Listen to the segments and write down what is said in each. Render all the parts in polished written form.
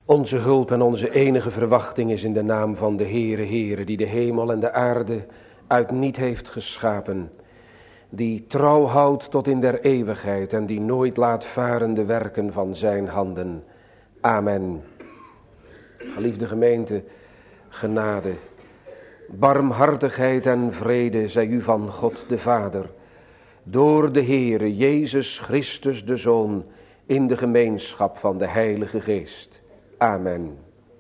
Onze hulp en onze enige verwachting is in de naam van de Heere, die de hemel en de aarde uit niet heeft geschapen. Die trouw houdt tot in der eeuwigheid en die nooit laat varen de werken van zijn handen. Amen. Geliefde gemeente, genade, barmhartigheid en vrede zij u van God de Vader, door de Heere Jezus Christus de Zoon, in de gemeenschap van de Heilige Geest. Amen.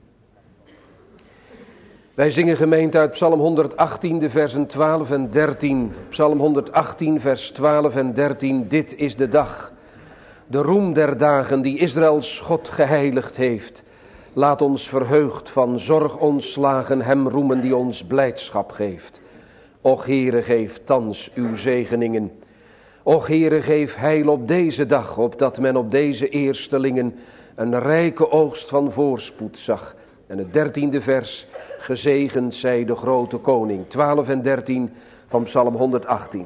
Wij zingen gemeente uit Psalm 118, de versen 12 en 13. Psalm 118, vers 12 en 13. Dit is de dag, de roem der dagen die Israëls God geheiligd heeft. Laat ons verheugd van zorg ontslagen hem roemen die ons blijdschap geeft. Och Heere, geef thans uw zegeningen. Och Heere, geef heil op deze dag, opdat men op deze eerstelingen een rijke oogst van voorspoed zag. En het 13e vers, gezegend zij de grote koning. 12 en 13 van Psalm 118.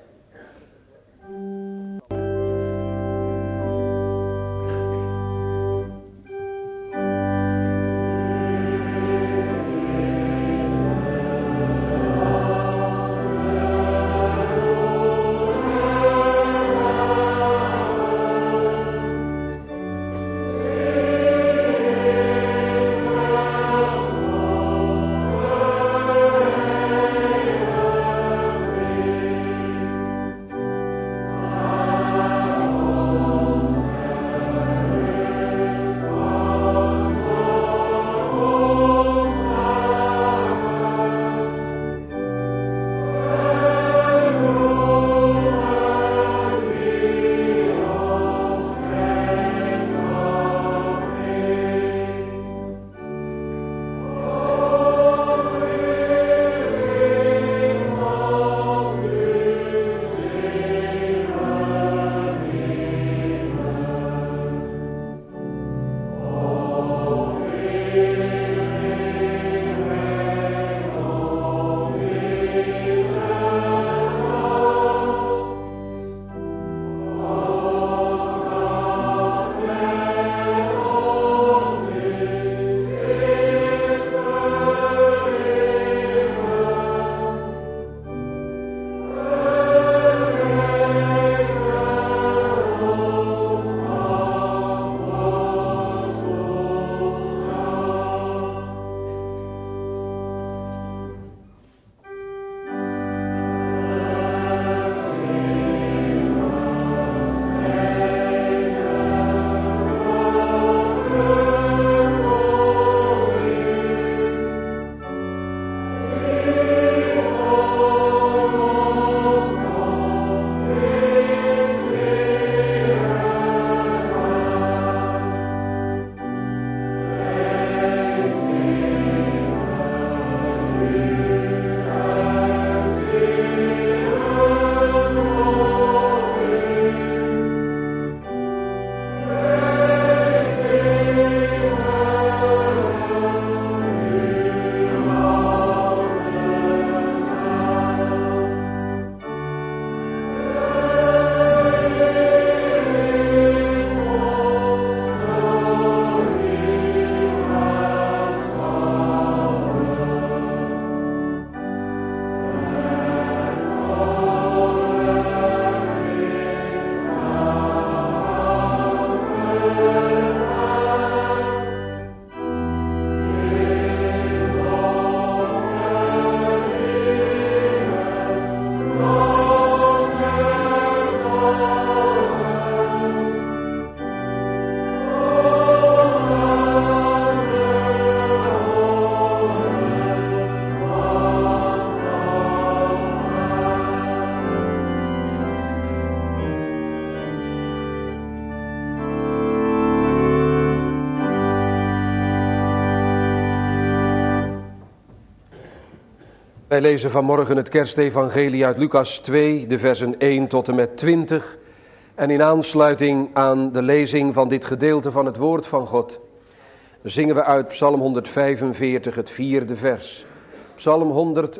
Wij lezen vanmorgen het kerstevangelie uit Lucas 2, de versen 1 tot en met 20. En in aansluiting aan de lezing van dit gedeelte van het woord van God, zingen we uit Psalm 145, het 4e vers. Psalm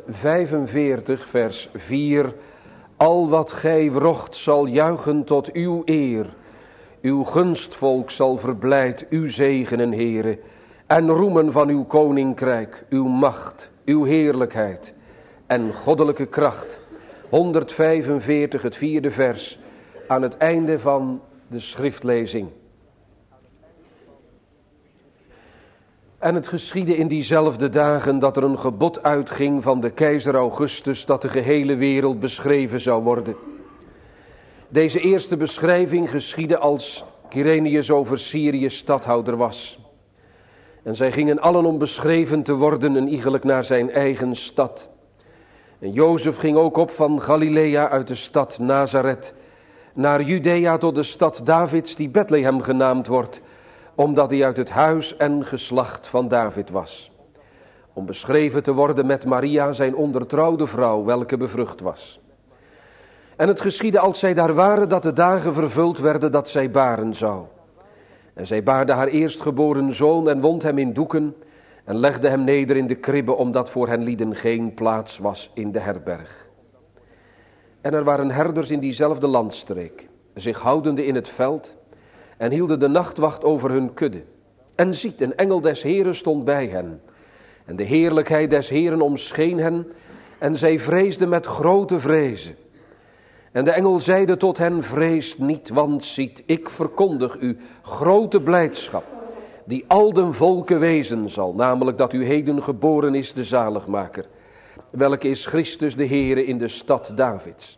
145, vers 4. Al wat gij wrocht zal juichen tot uw eer. Uw gunstvolk zal verblijd u zegenen, Heere, en roemen van uw koninkrijk, uw macht, uw heerlijkheid en goddelijke kracht. 145, het 4e vers, aan het einde van de schriftlezing. En het geschiedde in diezelfde dagen dat er een gebod uitging van de keizer Augustus dat de gehele wereld beschreven zou worden. Deze eerste beschrijving geschiedde als Quirinius over Syrië stadhouder was. En zij gingen allen om beschreven te worden en iegelijk naar zijn eigen stad. En Jozef ging ook op van Galilea uit de stad Nazareth naar Judea tot de stad Davids die Bethlehem genaamd wordt, omdat hij uit het huis en geslacht van David was. Om beschreven te worden met Maria, zijn ondertrouwde vrouw, welke bevrucht was. En het geschiedde als zij daar waren dat de dagen vervuld werden dat zij baren zou. En zij baarde haar eerstgeboren zoon en wond hem in doeken en legde hem neder in de kribbe, omdat voor hen lieden geen plaats was in de herberg. En er waren herders in diezelfde landstreek, zich houdende in het veld, en hielden de nachtwacht over hun kudde. En ziet, een engel des Heren stond bij hen. En de heerlijkheid des Heren omscheen hen, en zij vreesden met grote vrezen. En de engel zeide tot hen, vreest niet, want ziet, ik verkondig u grote blijdschap, die al de volken wezen zal, namelijk dat u heden geboren is de zaligmaker, welke is Christus de Heere in de stad Davids.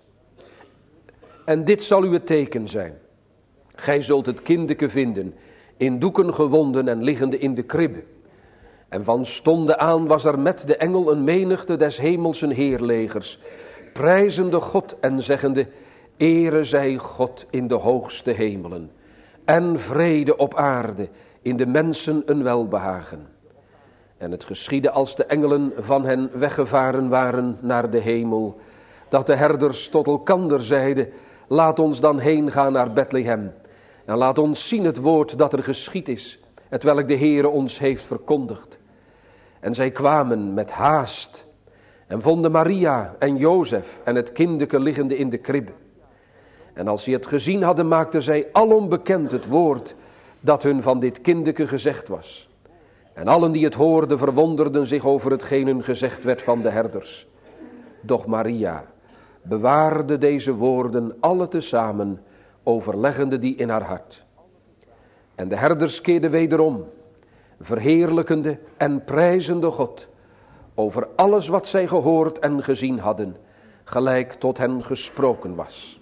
En dit zal u het teken zijn. Gij zult het kindeke vinden, in doeken gewonden en liggende in de kribbe. En van stonde aan was er met de engel een menigte des hemelsen heerlegers, prijzende God en zeggende, ere zij God in de hoogste hemelen, en vrede op aarde, in de mensen een welbehagen. En het geschiedde als de engelen van hen weggevaren waren naar de hemel, dat de herders tot elkander zeiden, laat ons dan heen gaan naar Bethlehem, en laat ons zien het woord dat er geschied is, hetwelk de Heere ons heeft verkondigd. En zij kwamen met haast, en vonden Maria en Jozef en het kindeke liggende in de kribbe. En als zij het gezien hadden, maakten zij alom bekend het woord dat hun van dit kindeke gezegd was. En allen die het hoorden verwonderden zich over hetgeen hun gezegd werd van de herders. Doch Maria bewaarde deze woorden alle tezamen, overleggende die in haar hart. En de herders keerden wederom, verheerlijkende en prijzende God, over alles wat zij gehoord en gezien hadden, gelijk tot hen gesproken was.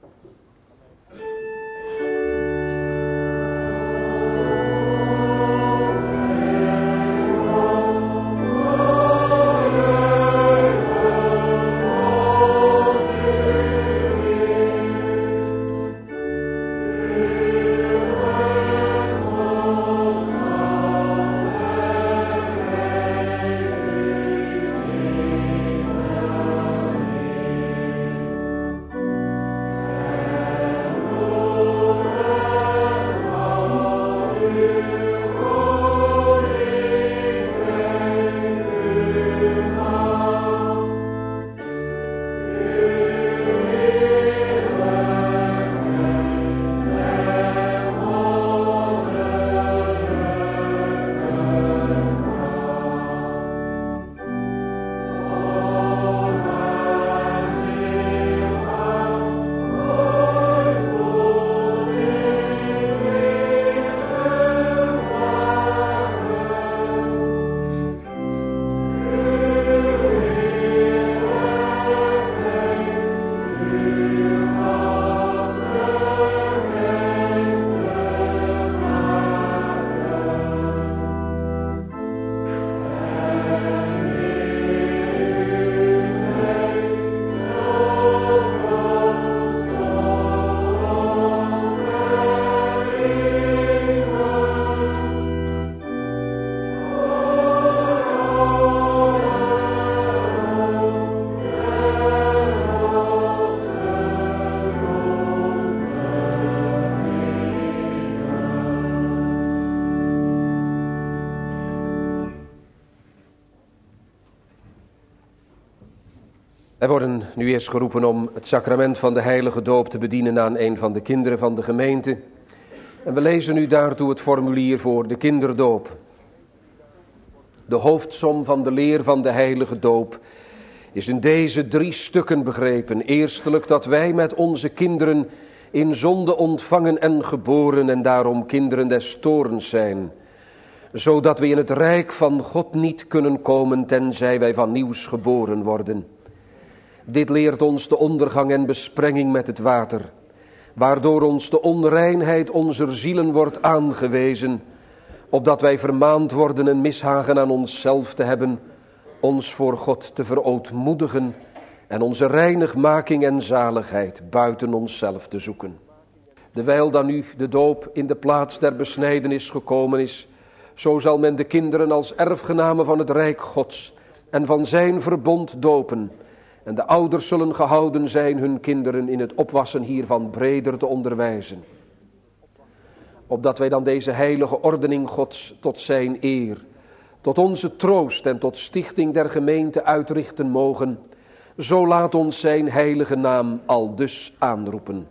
Wij worden nu eerst geroepen om het sacrament van de heilige doop te bedienen aan een van de kinderen van de gemeente. En we lezen nu daartoe het formulier voor de kinderdoop. De hoofdsom van de leer van de heilige doop is in deze 3 stukken begrepen. Eerstelijk dat wij met onze kinderen in zonde ontvangen en geboren en daarom kinderen des toorns zijn. Zodat we in het rijk van God niet kunnen komen tenzij wij van nieuws geboren worden. Dit leert ons de ondergang en besprenging met het water, waardoor ons de onreinheid onze zielen wordt aangewezen, opdat wij vermaand worden een mishagen aan onszelf te hebben, ons voor God te verootmoedigen en onze reinigmaking en zaligheid buiten onszelf te zoeken. Dewijl dan nu de doop in de plaats der besnijdenis gekomen is, zo zal men de kinderen als erfgenamen van het rijk Gods en van zijn verbond dopen. En de ouders zullen gehouden zijn hun kinderen in het opwassen hiervan breder te onderwijzen. Opdat wij dan deze heilige ordening Gods tot zijn eer, tot onze troost en tot stichting der gemeente uitrichten mogen, zo laat ons zijn heilige naam aldus aanroepen.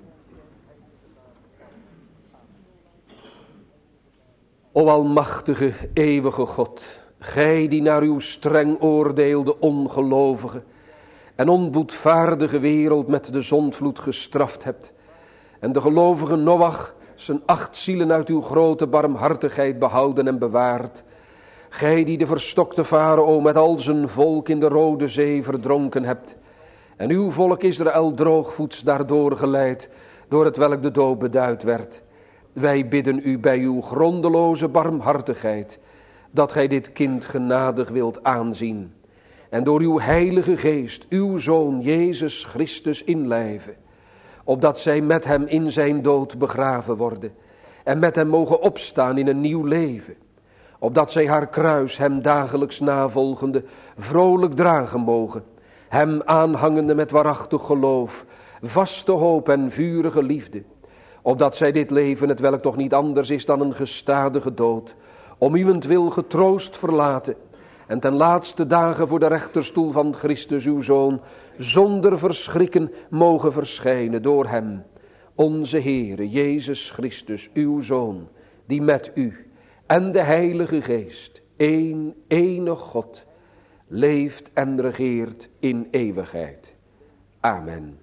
O almachtige, eeuwige God, gij die naar uw streng oordeel de ongelovige en onboedvaardige wereld met de zondvloed gestraft hebt, en de gelovige Noach zijn 8 zielen uit uw grote barmhartigheid behouden en bewaard, gij die de verstokte Farao met al zijn volk in de Rode Zee verdronken hebt, en uw volk Israël droogvoets daardoor geleid, door het welk de doop beduid werd. Wij bidden u bij uw grondeloze barmhartigheid, dat gij dit kind genadig wilt aanzien, en door uw heilige geest, uw Zoon Jezus Christus inlijven, opdat zij met hem in zijn dood begraven worden, en met hem mogen opstaan in een nieuw leven, opdat zij haar kruis hem dagelijks navolgende vrolijk dragen mogen, hem aanhangende met waarachtig geloof, vaste hoop en vurige liefde, opdat zij dit leven, het welk toch niet anders is dan een gestadige dood, om uwentwil getroost verlaten, en ten laatste dagen voor de rechterstoel van Christus uw Zoon, zonder verschrikken mogen verschijnen door hem, onze Heere Jezus Christus, uw Zoon, die met u en de Heilige Geest, enig God, leeft en regeert in eeuwigheid. Amen.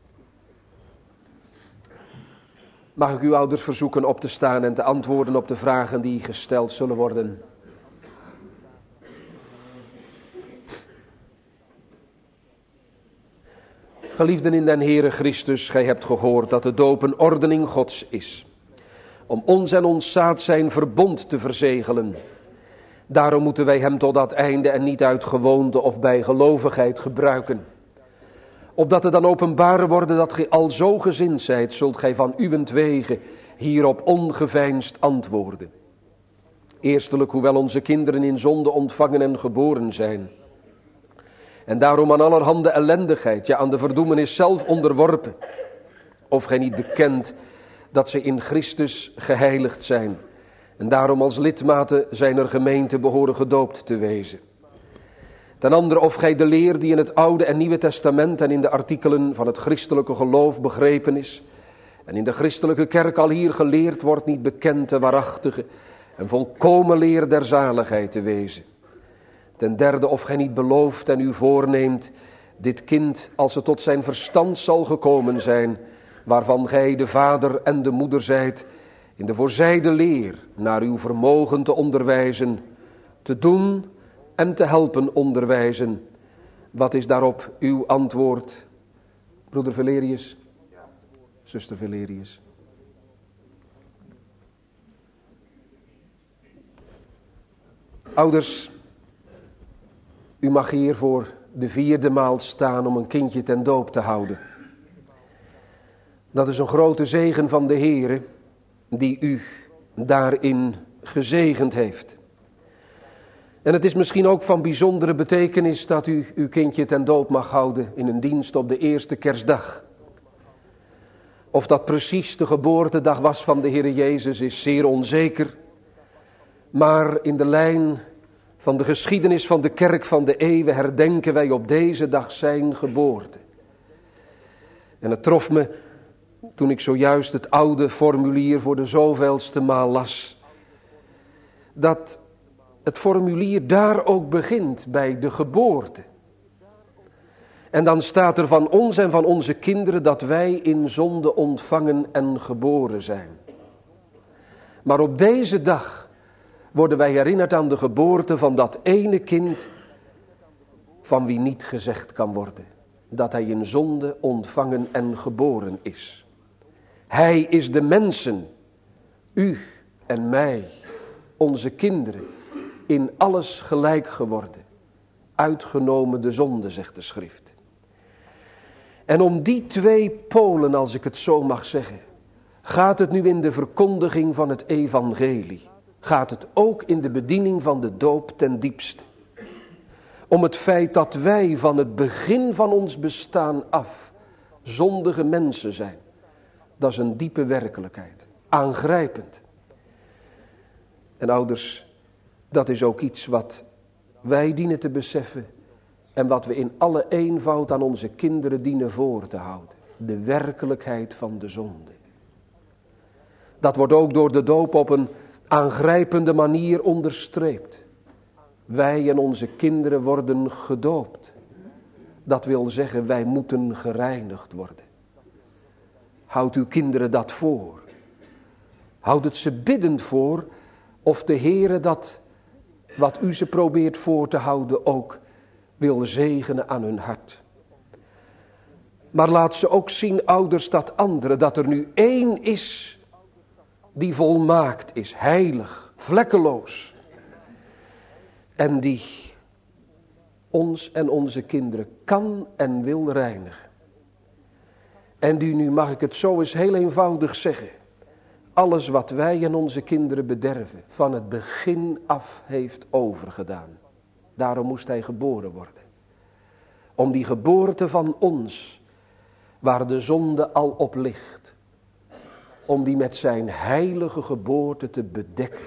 Mag ik uw ouders verzoeken op te staan en te antwoorden op de vragen die gesteld zullen worden. Geliefden in den Heere Christus, gij hebt gehoord dat de doop een ordening Gods is, om ons en ons zaad zijn verbond te verzegelen. Daarom moeten wij hem tot dat einde en niet uit gewoonte of bijgelovigheid gebruiken. Opdat het dan openbaar worden dat gij al zo gezind zijt, zult gij van uwentwege hierop ongeveinsd antwoorden. Eerstelijk, hoewel onze kinderen in zonde ontvangen en geboren zijn, en daarom aan allerhande ellendigheid, ja aan de verdoemenis zelf onderworpen, of gij niet bekent dat ze in Christus geheiligd zijn, en daarom als lidmaten zijner gemeente behoren gedoopt te wezen. Ten andere, of gij de leer die in het Oude en Nieuwe Testament en in de artikelen van het christelijke geloof begrepen is, en in de christelijke kerk al hier geleerd wordt, niet bekend de waarachtige en volkomen leer der zaligheid te wezen. Ten derde, of gij niet belooft en u voorneemt dit kind, als het tot zijn verstand zal gekomen zijn, waarvan gij de vader en de moeder zijt, in de voorzijde leer naar uw vermogen te onderwijzen, te doen en te helpen onderwijzen. Wat is daarop uw antwoord, broeder Valerius, zuster Valerius? Ouders, u mag hier voor de 4e maal staan om een kindje ten doop te houden. Dat is een grote zegen van de Heere, die u daarin gezegend heeft. En het is misschien ook van bijzondere betekenis dat u uw kindje ten doop mag houden in een dienst op de eerste kerstdag. Of dat precies de geboortedag was van de Heere Jezus is zeer onzeker. Maar in de lijn van de geschiedenis van de kerk van de eeuwen herdenken wij op deze dag zijn geboorte. En het trof me toen ik zojuist het oude formulier voor de zoveelste maal las, dat het formulier daar ook begint bij de geboorte. En dan staat er van ons en van onze kinderen dat wij in zonde ontvangen en geboren zijn. Maar op deze dag worden wij herinnerd aan de geboorte van dat ene kind van wie niet gezegd kan worden dat hij in zonde ontvangen en geboren is. Hij is de mensen, u en mij, onze kinderen, in alles gelijk geworden, uitgenomen de zonde, zegt de schrift. En om die twee polen, als ik het zo mag zeggen, gaat het nu in de verkondiging van het evangelie. Gaat het ook in de bediening van de doop ten diepste. Om het feit dat wij van het begin van ons bestaan af zondige mensen zijn. Dat is een diepe werkelijkheid. Aangrijpend. En ouders, dat is ook iets wat wij dienen te beseffen. En wat we in alle eenvoud aan onze kinderen dienen voor te houden. De werkelijkheid van de zonde. Dat wordt ook door de doop op een aangrijpende manier onderstreept. Wij en onze kinderen worden gedoopt. Dat wil zeggen, wij moeten gereinigd worden. Houd uw kinderen dat voor. Houd het ze biddend voor, of de Heere dat, wat u ze probeert voor te houden, ook wil zegenen aan hun hart. Maar laat ze ook zien, ouders, dat anderen, dat er nu één is die volmaakt is, heilig, vlekkeloos. En die ons en onze kinderen kan en wil reinigen. En die nu, mag ik het zo eens heel eenvoudig zeggen, alles wat wij en onze kinderen bederven, van het begin af heeft overgedaan. Daarom moest hij geboren worden. Om die geboorte van ons, waar de zonde al op ligt, om die met zijn heilige geboorte te bedekken.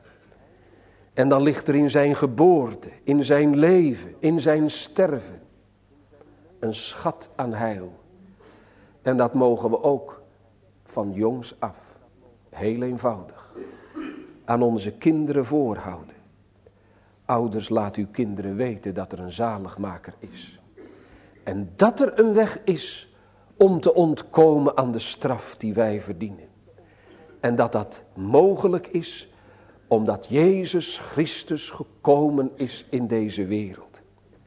En dan ligt er in zijn geboorte, in zijn leven, in zijn sterven, een schat aan heil. En dat mogen we ook van jongs af, heel eenvoudig, aan onze kinderen voorhouden. Ouders, laat uw kinderen weten dat er een zaligmaker is. En dat er een weg is om te ontkomen aan de straf die wij verdienen. En dat dat mogelijk is omdat Jezus Christus gekomen is in deze wereld.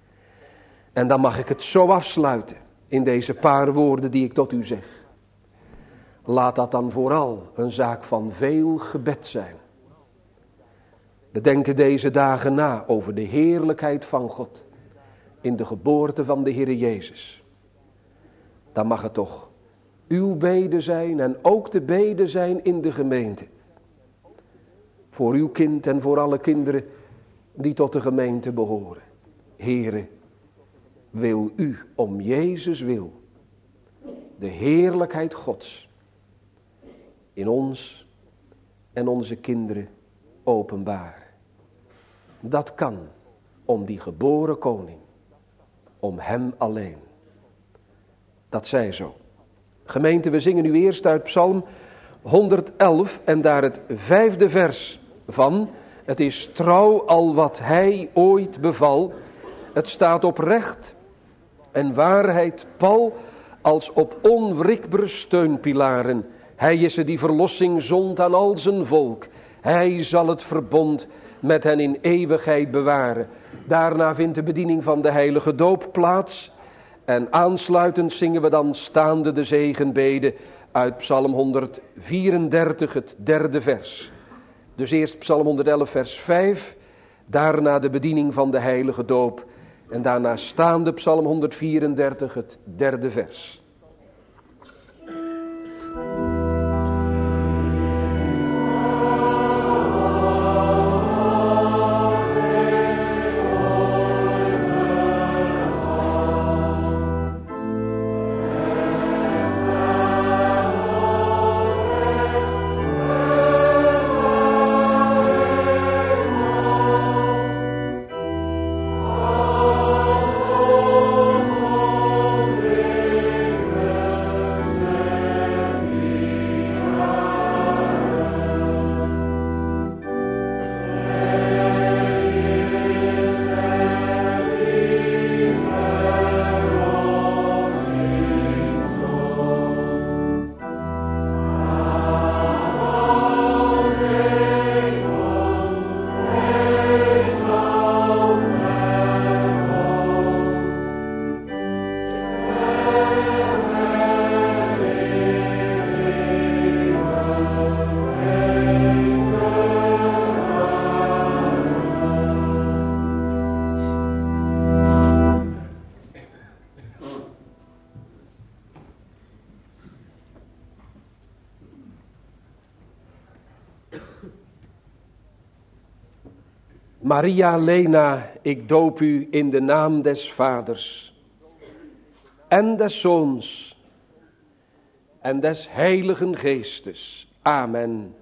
En dan mag ik het zo afsluiten in deze paar woorden die ik tot u zeg. Laat dat dan vooral een zaak van veel gebed zijn. We denken deze dagen na over de heerlijkheid van God in de geboorte van de Heere Jezus. Dan mag het toch uw bede zijn en ook de bede zijn in de gemeente. Voor uw kind en voor alle kinderen die tot de gemeente behoren. Heere, wil u om Jezus wil de heerlijkheid Gods in ons en onze kinderen openbaar. Dat kan om die geboren koning, om hem alleen. Dat zij zo. Gemeente, we zingen nu eerst uit Psalm 111 en daar het 5e vers van. Het is trouw al wat hij ooit beval. Het staat oprecht en waarheid pal als op onwrikbare steunpilaren. Hij is er die verlossing zond aan al zijn volk. Hij zal het verbond met hen in eeuwigheid bewaren. Daarna vindt de bediening van de heilige doop plaats. En aansluitend zingen we dan staande de zegenbede uit Psalm 134, het 3e vers. Dus eerst Psalm 111 vers 5, daarna de bediening van de heilige doop. En daarna staande Psalm 134, het 3e vers. Maria Lena, ik doop u in de naam des Vaders en des Zoons en des Heiligen Geestes. Amen.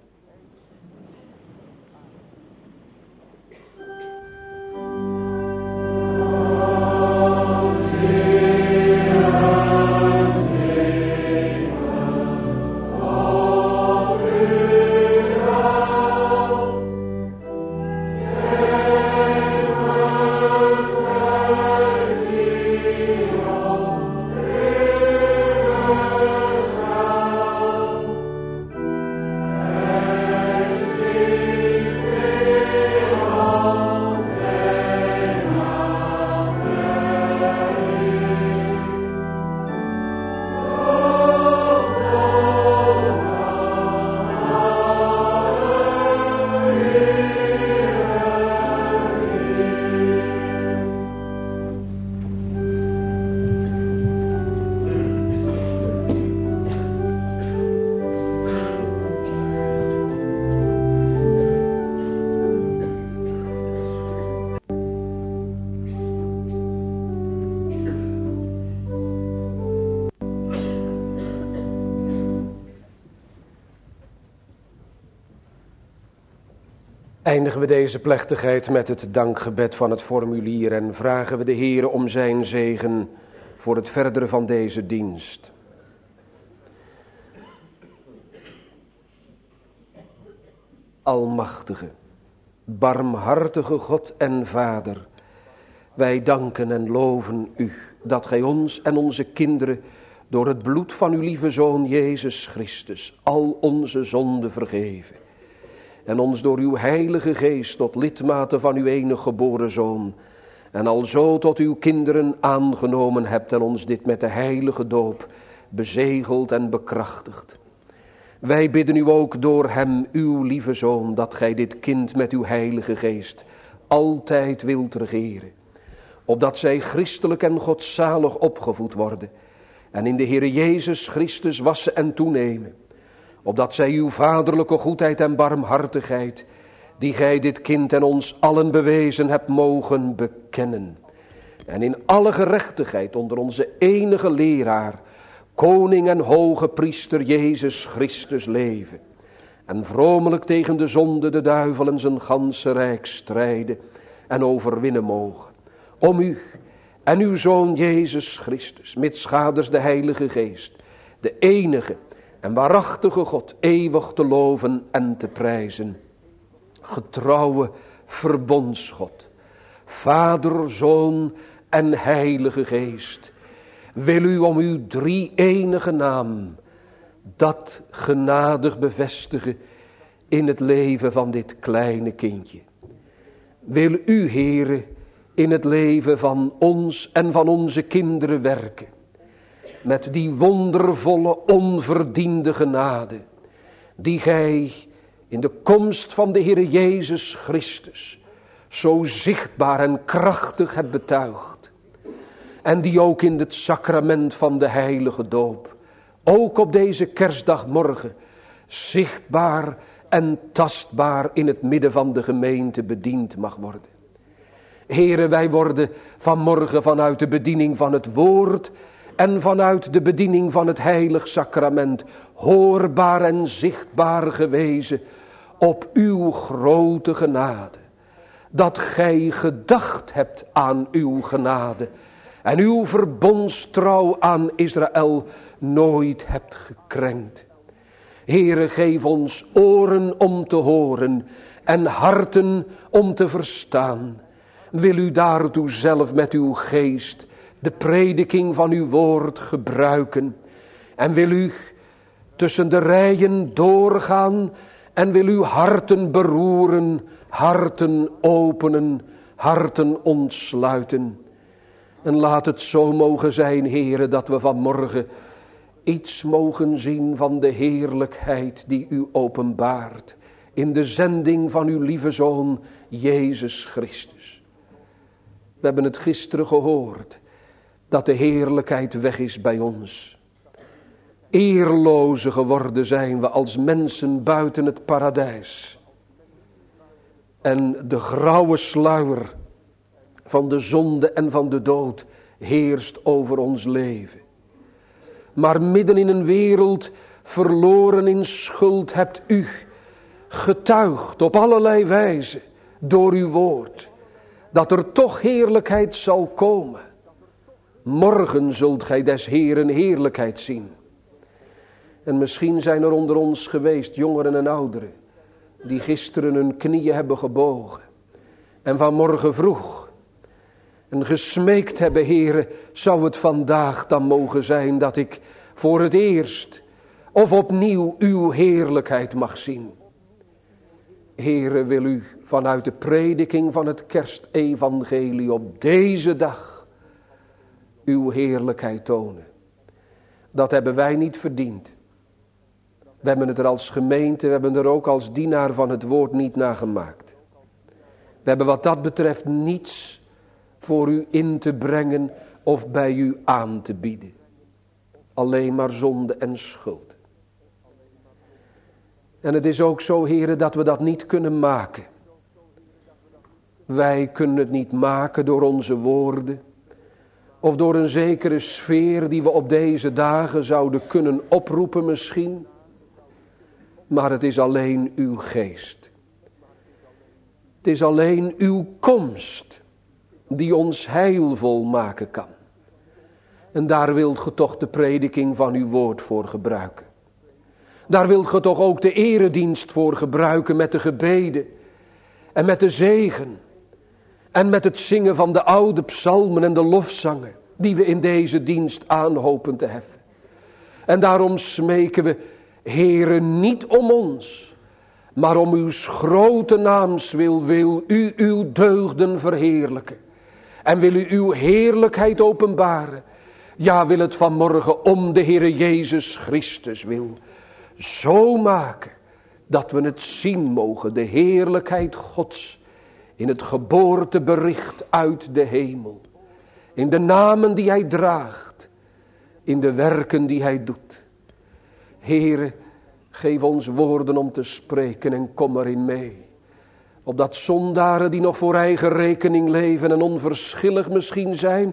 Eindigen we deze plechtigheid met het dankgebed van het formulier en vragen we de Heere om zijn zegen voor het verdere van deze dienst. Almachtige, barmhartige God en Vader, wij danken en loven u dat gij ons en onze kinderen door het bloed van uw lieve Zoon Jezus Christus al onze zonden vergeven. En ons door uw heilige geest tot lidmaten van uw enige geboren Zoon. En alzo tot uw kinderen aangenomen hebt en ons dit met de heilige doop bezegeld en bekrachtigd. Wij bidden u ook door hem, uw lieve Zoon, dat gij dit kind met uw heilige geest altijd wilt regeren. Opdat zij christelijk en godzalig opgevoed worden. En in de Heere Jezus Christus wassen en toenemen. Opdat zij uw vaderlijke goedheid en barmhartigheid, die gij dit kind en ons allen bewezen hebt, mogen bekennen. En in alle gerechtigheid onder onze enige leraar, koning en hoge priester Jezus Christus leven. En vromelijk tegen de zonde, de duivel en zijn ganse rijk strijden en overwinnen mogen. Om u en uw Zoon Jezus Christus, mitsgaders de Heilige Geest, de enige en waarachtige God, eeuwig te loven en te prijzen. Getrouwe verbondsgod, Vader, Zoon en Heilige Geest, wil u om uw drie-enige naam dat genadig bevestigen in het leven van dit kleine kindje. Wil u, Heere, in het leven van ons en van onze kinderen werken. Met die wondervolle, onverdiende genade, die gij in de komst van de Heere Jezus Christus zo zichtbaar en krachtig hebt betuigd. En die ook in het sacrament van de heilige doop, ook op deze kerstdagmorgen, zichtbaar en tastbaar in het midden van de gemeente bediend mag worden. Heere, wij worden vanmorgen vanuit de bediening van het woord en vanuit de bediening van het heilig sacrament hoorbaar en zichtbaar gewezen op uw grote genade. Dat gij gedacht hebt aan uw genade en uw verbondstrouw aan Israël nooit hebt gekrenkt. Heere, geef ons oren om te horen en harten om te verstaan. Wil u daartoe zelf met uw geest de prediking van uw woord gebruiken. En wil u tussen de rijen doorgaan en wil u harten beroeren, harten openen, harten ontsluiten. En laat het zo mogen zijn, Heere, dat we vanmorgen iets mogen zien van de heerlijkheid die u openbaart in de zending van uw lieve Zoon Jezus Christus. We hebben het gisteren gehoord, dat de heerlijkheid weg is bij ons. Eerlozen geworden zijn we als mensen buiten het paradijs. En de grauwe sluier van de zonde en van de dood heerst over ons leven. Maar midden in een wereld verloren in schuld hebt u getuigd op allerlei wijze door uw woord, dat er toch heerlijkheid zal komen. Morgen zult gij des Heeren heerlijkheid zien. En misschien zijn er onder ons geweest, jongeren en ouderen, die gisteren hun knieën hebben gebogen. En vanmorgen vroeg en gesmeekt hebben, Heere, zou het vandaag dan mogen zijn dat ik voor het eerst of opnieuw uw heerlijkheid mag zien. Heere, wil u vanuit de prediking van het kerstevangelie op deze dag uw heerlijkheid tonen. Dat hebben wij niet verdiend. We hebben het er als gemeente, we hebben er ook als dienaar van het woord niet naar gemaakt. We hebben wat dat betreft niets voor u in te brengen of bij u aan te bieden. Alleen maar zonde en schuld. En het is ook zo, Heere, dat we dat niet kunnen maken. Wij kunnen het niet maken door onze woorden. Of door een zekere sfeer die we op deze dagen zouden kunnen oproepen misschien. Maar het is alleen uw geest. Het is alleen uw komst die ons heilvol maken kan. En daar wilt ge toch de prediking van uw woord voor gebruiken. Daar wilt ge toch ook de eredienst voor gebruiken met de gebeden en met de zegen. En met het zingen van de oude psalmen en de lofzangen die we in deze dienst aanhopen te heffen. En daarom smeken we, Heere, niet om ons, maar om uw grote naams wil u uw deugden verheerlijken. En wil u uw heerlijkheid openbaren. Ja, wil het vanmorgen om de Heere Jezus Christus wil zo maken dat we het zien mogen, de heerlijkheid Gods, in het geboortebericht uit de hemel. In de namen die hij draagt, in de werken die hij doet. Heere, geef ons woorden om te spreken en kom erin mee. Opdat zondaren die nog voor eigen rekening leven en onverschillig misschien zijn,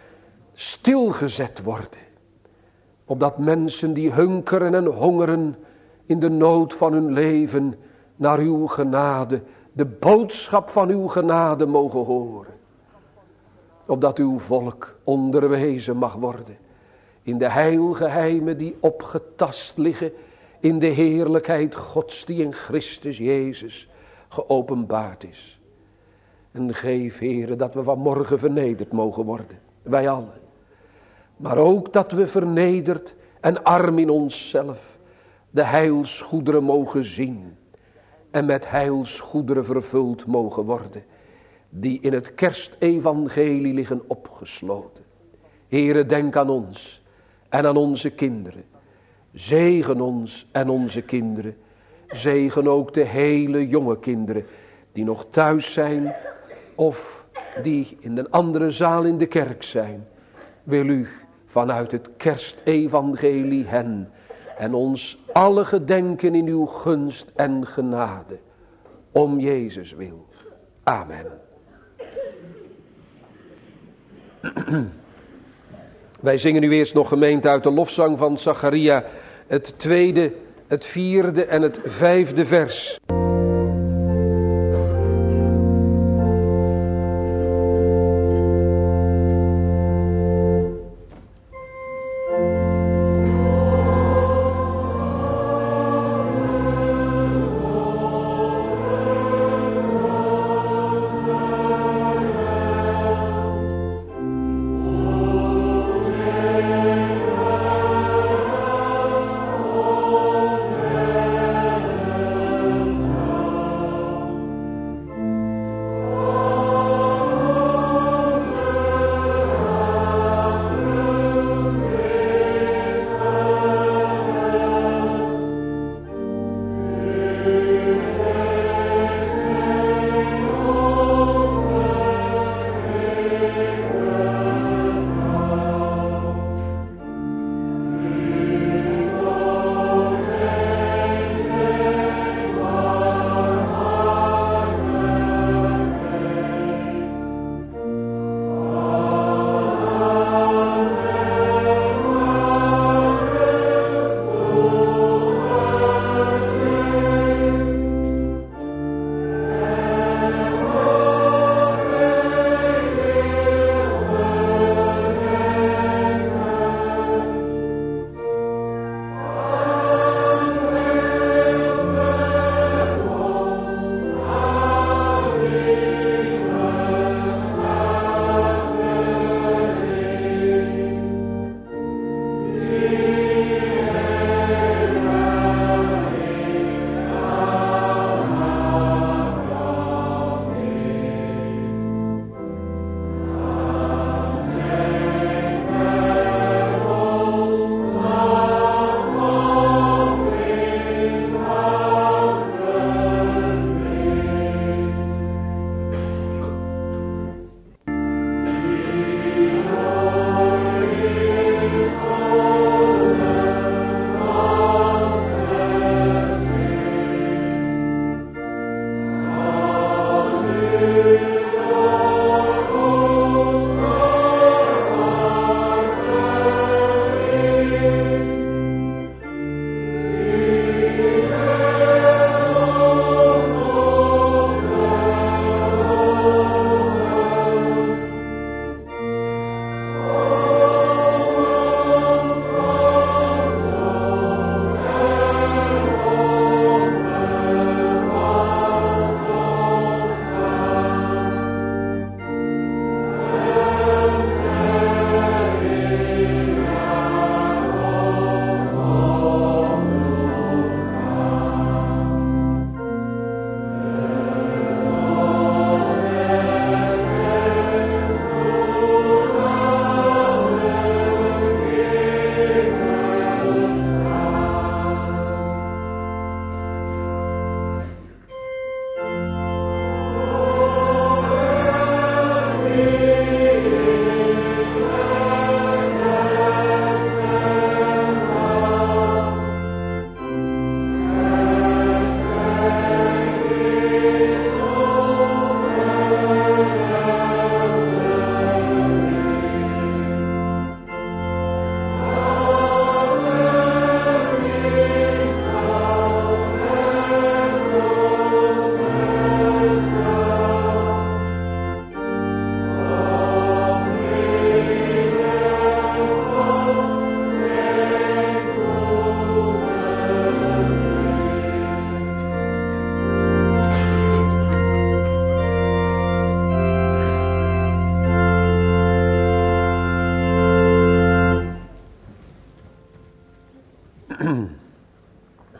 stilgezet worden. Opdat mensen die hunkeren en hongeren in de nood van hun leven naar uw genade, de boodschap van uw genade mogen horen. Opdat uw volk onderwezen mag worden in de heilgeheimen die opgetast liggen in de heerlijkheid Gods die in Christus Jezus geopenbaard is. En geef, Heere, dat we vanmorgen vernederd mogen worden, wij allen. Maar ook dat we vernederd en arm in onszelf de heilsgoederen mogen zien. En met heilsgoederen vervuld mogen worden. Die in het kerstevangelie liggen opgesloten. Heere, denk aan ons en aan onze kinderen. Zegen ons en onze kinderen. Zegen ook de hele jonge kinderen die nog thuis zijn of die in een andere zaal in de kerk zijn. Wil u vanuit het kerstevangelie hen en ons alle gedenken in uw gunst en genade. Om Jezus wil. Amen. Wij zingen nu eerst nog, gemeente, uit de lofzang van Zacharia, het 2e, het 4e en het 5e vers.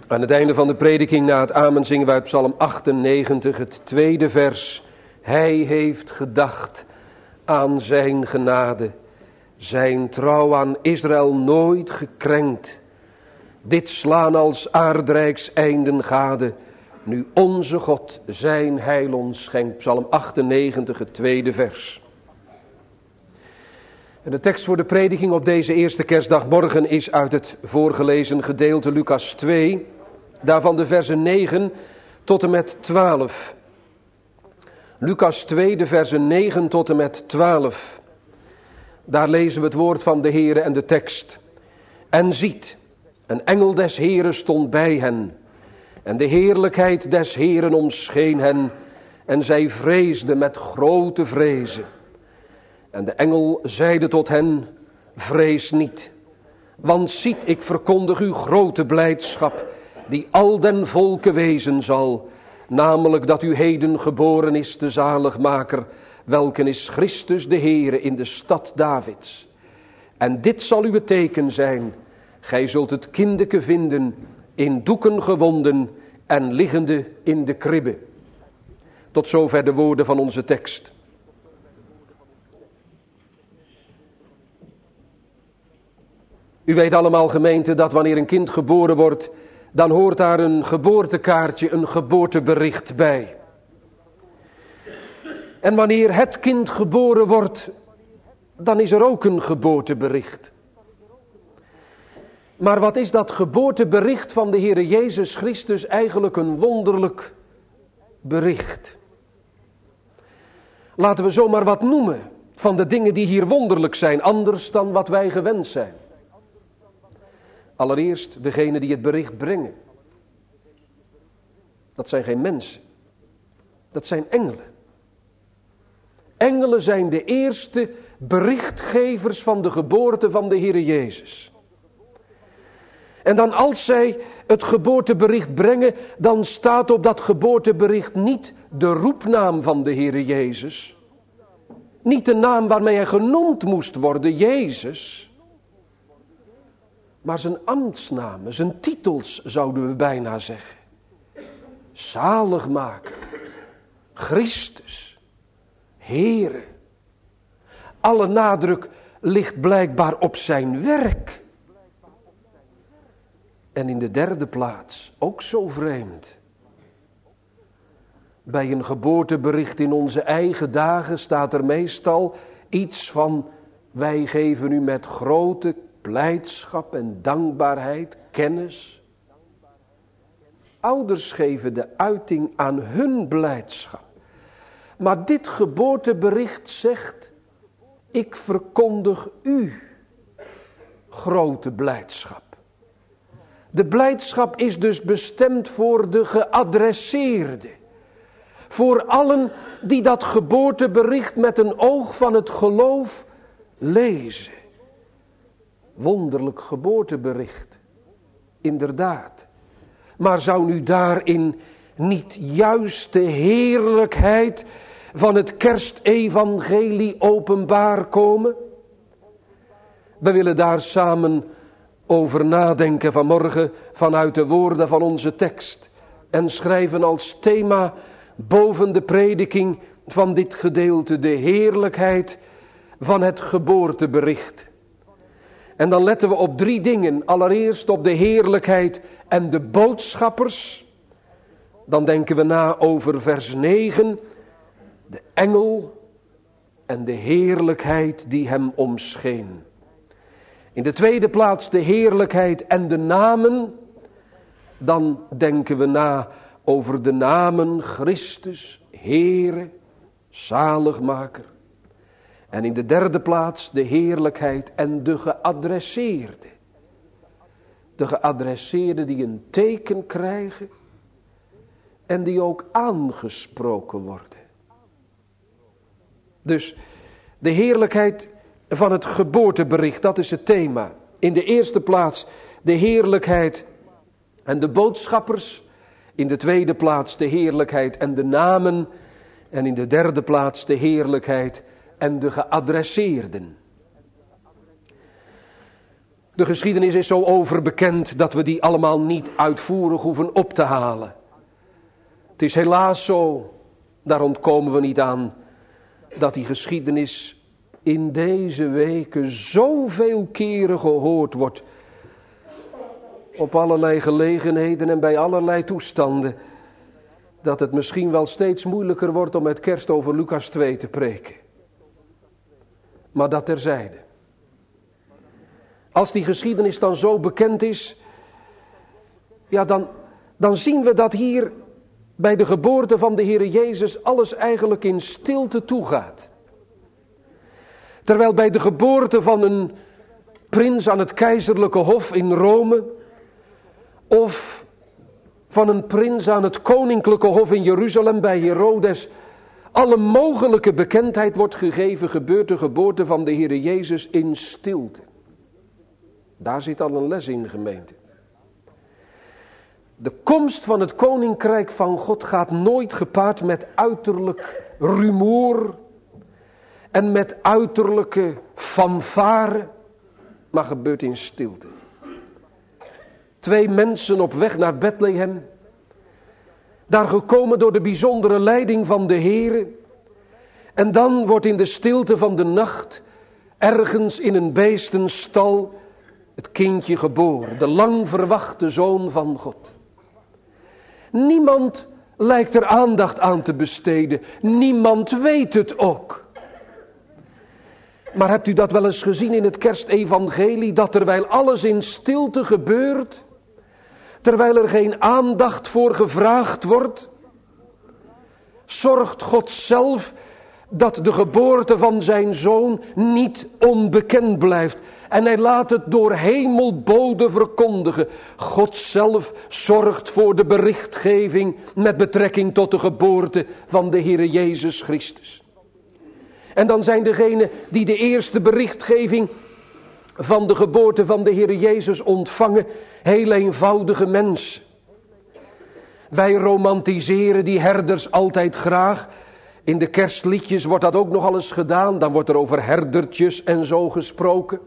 Aan het einde van de prediking na het amen zingen wij uit Psalm 98, het tweede vers. Hij heeft gedacht aan zijn genade, zijn trouw aan Israël nooit gekrenkt. Dit slaan als aardrijks einden gade, nu onze God zijn heil ons schenkt. Psalm 98, het tweede vers. En de tekst voor de prediking op deze eerste kerstdagmorgen is uit het voorgelezen gedeelte Lucas 2, daarvan de versen 9 tot en met 12. Lucas 2, de versen 9 tot en met 12. Daar lezen we het woord van de Heere en de tekst. En ziet, een engel des Heeren stond bij hen, en de heerlijkheid des Heeren omscheen hen, en zij vreesden met grote vrezen. En de engel zeide tot hen, vrees niet, want ziet, ik verkondig u grote blijdschap, die al den volken wezen zal, namelijk dat u heden geboren is de zaligmaker, welken is Christus de Heere in de stad Davids. En dit zal uw teken zijn, gij zult het kindeke vinden, in doeken gewonden en liggende in de kribbe. Tot zover de woorden van onze tekst. U weet allemaal, gemeente, dat wanneer een kind geboren wordt, dan hoort daar een geboortekaartje, een geboortebericht bij. En wanneer het kind geboren wordt, dan is er ook een geboortebericht. Maar wat is dat geboortebericht van de Heere Jezus Christus eigenlijk een wonderlijk bericht. Laten we zomaar wat noemen van de dingen die hier wonderlijk zijn, anders dan wat wij gewend zijn. Allereerst degene die het bericht brengen. Dat zijn geen mensen. Dat zijn engelen. Engelen zijn de eerste berichtgevers van de geboorte van de Heere Jezus. En dan als zij het geboortebericht brengen, dan staat op dat geboortebericht niet de roepnaam van de Heere Jezus. Niet de naam waarmee hij genoemd moest worden, Jezus. Maar zijn ambtsnamen, zijn titels zouden we bijna zeggen. Zaligmaker, Christus, Heere. Alle nadruk ligt blijkbaar op zijn werk. En in de derde plaats, ook zo vreemd. Bij een geboortebericht in onze eigen dagen staat er meestal iets van: wij geven u met grote blijdschap en dankbaarheid kennis. Ouders geven de uiting aan hun blijdschap. Maar dit geboortebericht zegt: ik verkondig u grote blijdschap. De blijdschap is dus bestemd voor de geadresseerde. Voor allen die dat geboortebericht met een oog van het geloof lezen. Wonderlijk geboortebericht, inderdaad. Maar zou nu daarin niet juist de heerlijkheid van het kerstevangelie openbaar komen? We willen daar samen over nadenken vanmorgen vanuit de woorden van onze tekst. En schrijven als thema boven de prediking van dit gedeelte de heerlijkheid van het geboortebericht. En dan letten we op 3 dingen. Allereerst op de heerlijkheid en de boodschappers. Dan denken we na over vers 9. De engel en de heerlijkheid die hem omscheen. In de tweede plaats de heerlijkheid en de namen. Dan denken we na over de namen Christus, Heere, Zaligmaker. En in de derde plaats de heerlijkheid en de geadresseerde. De geadresseerden die een teken krijgen en die ook aangesproken worden. Dus de heerlijkheid van het geboortebericht, dat is het thema. In de eerste plaats de heerlijkheid en de boodschappers. In de tweede plaats de heerlijkheid en de namen. En in de derde plaats de heerlijkheid en de geadresseerden. De geschiedenis is zo overbekend dat we die allemaal niet uitvoerig hoeven op te halen. Het is helaas zo, daar ontkomen we niet aan, dat die geschiedenis in deze weken zoveel keren gehoord wordt. Op allerlei gelegenheden en bij allerlei toestanden. Dat het misschien wel steeds moeilijker wordt om met kerst over Lucas 2 te preken. Maar dat terzijde. Als die geschiedenis dan zo bekend is, ja, dan zien we dat hier bij de geboorte van de Heere Jezus alles eigenlijk in stilte toegaat. Terwijl bij de geboorte van een prins aan het keizerlijke hof in Rome, of van een prins aan het koninklijke hof in Jeruzalem bij Herodes, alle mogelijke bekendheid wordt gegeven, gebeurt de geboorte van de Heere Jezus in stilte. Daar zit al een les in, gemeente. De komst van het koninkrijk van God gaat nooit gepaard met uiterlijk rumoer en met uiterlijke fanfare, maar gebeurt in stilte. 2 mensen op weg naar Bethlehem, daar gekomen door de bijzondere leiding van de Heere, en dan wordt in de stilte van de nacht ergens in een beestenstal het kindje geboren, de lang verwachte Zoon van God. Niemand lijkt er aandacht aan te besteden. Niemand weet het ook. Maar hebt u dat wel eens gezien in het kerstevangelie, dat terwijl alles in stilte gebeurt, terwijl er geen aandacht voor gevraagd wordt, zorgt God zelf dat de geboorte van zijn Zoon niet onbekend blijft. En hij laat het door hemelboden verkondigen. God zelf zorgt voor de berichtgeving met betrekking tot de geboorte van de Heere Jezus Christus. En dan zijn degenen die de eerste berichtgeving van de geboorte van de Heere Jezus ontvangen, heel eenvoudige mensen. Wij romantiseren die herders altijd graag. In de kerstliedjes wordt dat ook nog eens gedaan. Dan wordt er over herdertjes en zo gesproken.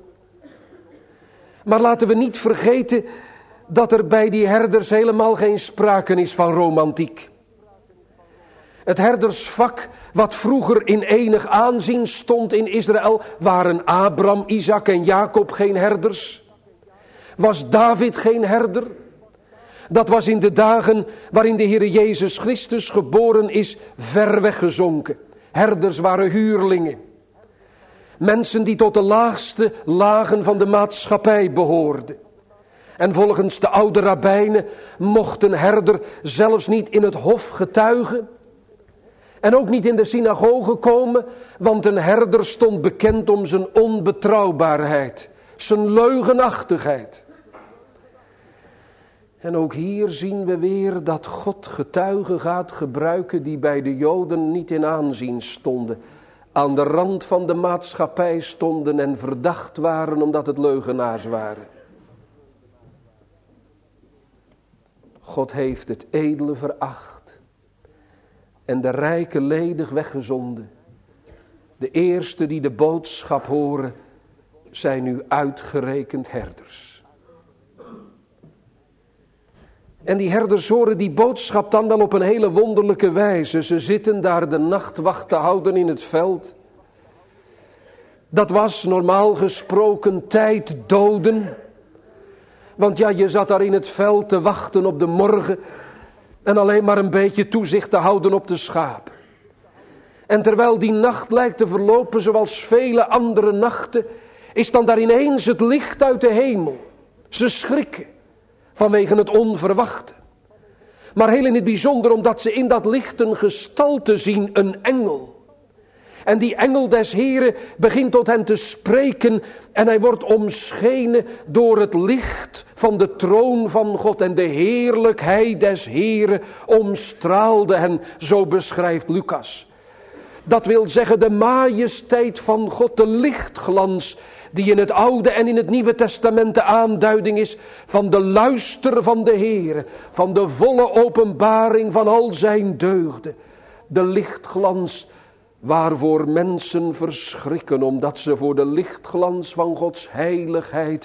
Maar laten we niet vergeten dat er bij die herders helemaal geen sprake is van romantiek. Het herdersvak, wat vroeger in enig aanzien stond in Israël, waren Abraham, Isaac en Jacob geen herders. Was David geen herder? Dat was in de dagen waarin de Heere Jezus Christus geboren is, ver weggezonken. Herders waren huurlingen. Mensen die tot de laagste lagen van de maatschappij behoorden. En volgens de oude rabbijnen mocht een herder zelfs niet in het hof getuigen. En ook niet in de synagoge komen, want een herder stond bekend om zijn onbetrouwbaarheid, zijn leugenachtigheid. En ook hier zien we weer dat God getuigen gaat gebruiken die bij de Joden niet in aanzien stonden. Aan de rand van de maatschappij stonden en verdacht waren omdat het leugenaars waren. God heeft het edele veracht en de rijke ledig weggezonden. De eerste die de boodschap horen zijn nu uitgerekend herders. En die herders horen die boodschap dan wel op een hele wonderlijke wijze. Ze zitten daar de nachtwacht te houden in het veld. Dat was normaal gesproken tijd doden. Want ja, je zat daar in het veld te wachten op de morgen en alleen maar een beetje toezicht te houden op de schapen. En terwijl die nacht lijkt te verlopen zoals vele andere nachten, is dan daar ineens het licht uit de hemel. Ze schrikken vanwege het onverwachte. Maar heel in het bijzonder omdat ze in dat licht een gestalte zien, een engel. En die engel des Heren begint tot hen te spreken en hij wordt omschenen door het licht van de troon van God. En de heerlijkheid des Heren omstraalde hen, zo beschrijft Lucas. Dat wil zeggen de majesteit van God, de lichtglans die in het Oude en in het Nieuwe Testament de aanduiding is van de luister van de Heere, van de volle openbaring van al zijn deugden. De lichtglans waarvoor mensen verschrikken, omdat ze voor de lichtglans van Gods heiligheid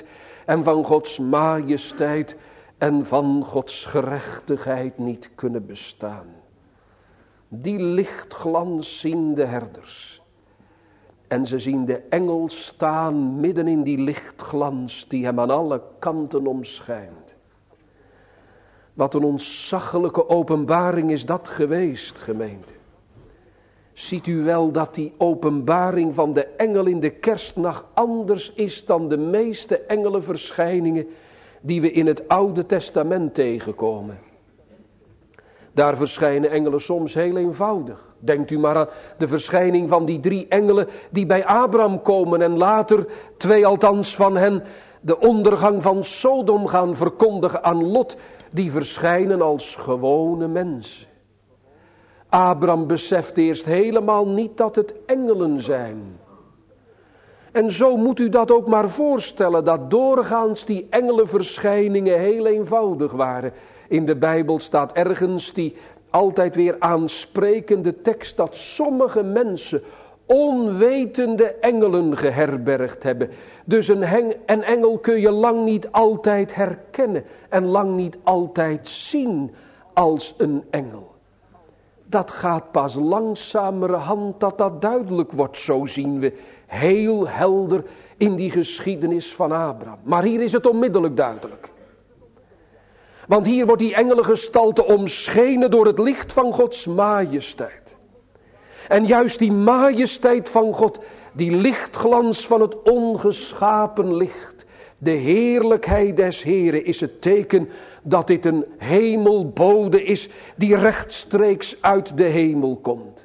en van Gods majesteit en van Gods gerechtigheid niet kunnen bestaan. Die lichtglans zien de herders. En ze zien de engel staan midden in die lichtglans die hem aan alle kanten omschijnt. Wat een ontzaglijke openbaring is dat geweest, gemeente. Ziet u wel dat die openbaring van de engel in de kerstnacht anders is dan de meeste engelenverschijningen die we in het Oude Testament tegenkomen. Daar verschijnen engelen soms heel eenvoudig. Denkt u maar aan de verschijning van die 3 engelen die bij Abraham komen en later 2 althans van hen de ondergang van Sodom gaan verkondigen aan Lot. Die verschijnen als gewone mensen. Abraham beseft eerst helemaal niet dat het engelen zijn. En zo moet u dat ook maar voorstellen, dat doorgaans die engelenverschijningen heel eenvoudig waren. In de Bijbel staat ergens die altijd weer aansprekende tekst dat sommige mensen onwetende engelen geherbergd hebben. Dus een engel kun je lang niet altijd herkennen en lang niet altijd zien als een engel. Dat gaat pas langzamerhand dat duidelijk wordt. Zo zien we heel helder in die geschiedenis van Abraham. Maar hier is het onmiddellijk duidelijk. Want hier wordt die engelengestalte omschenen door het licht van Gods majesteit. En juist die majesteit van God, die lichtglans van het ongeschapen licht, de heerlijkheid des Heren is het teken dat dit een hemelbode is die rechtstreeks uit de hemel komt.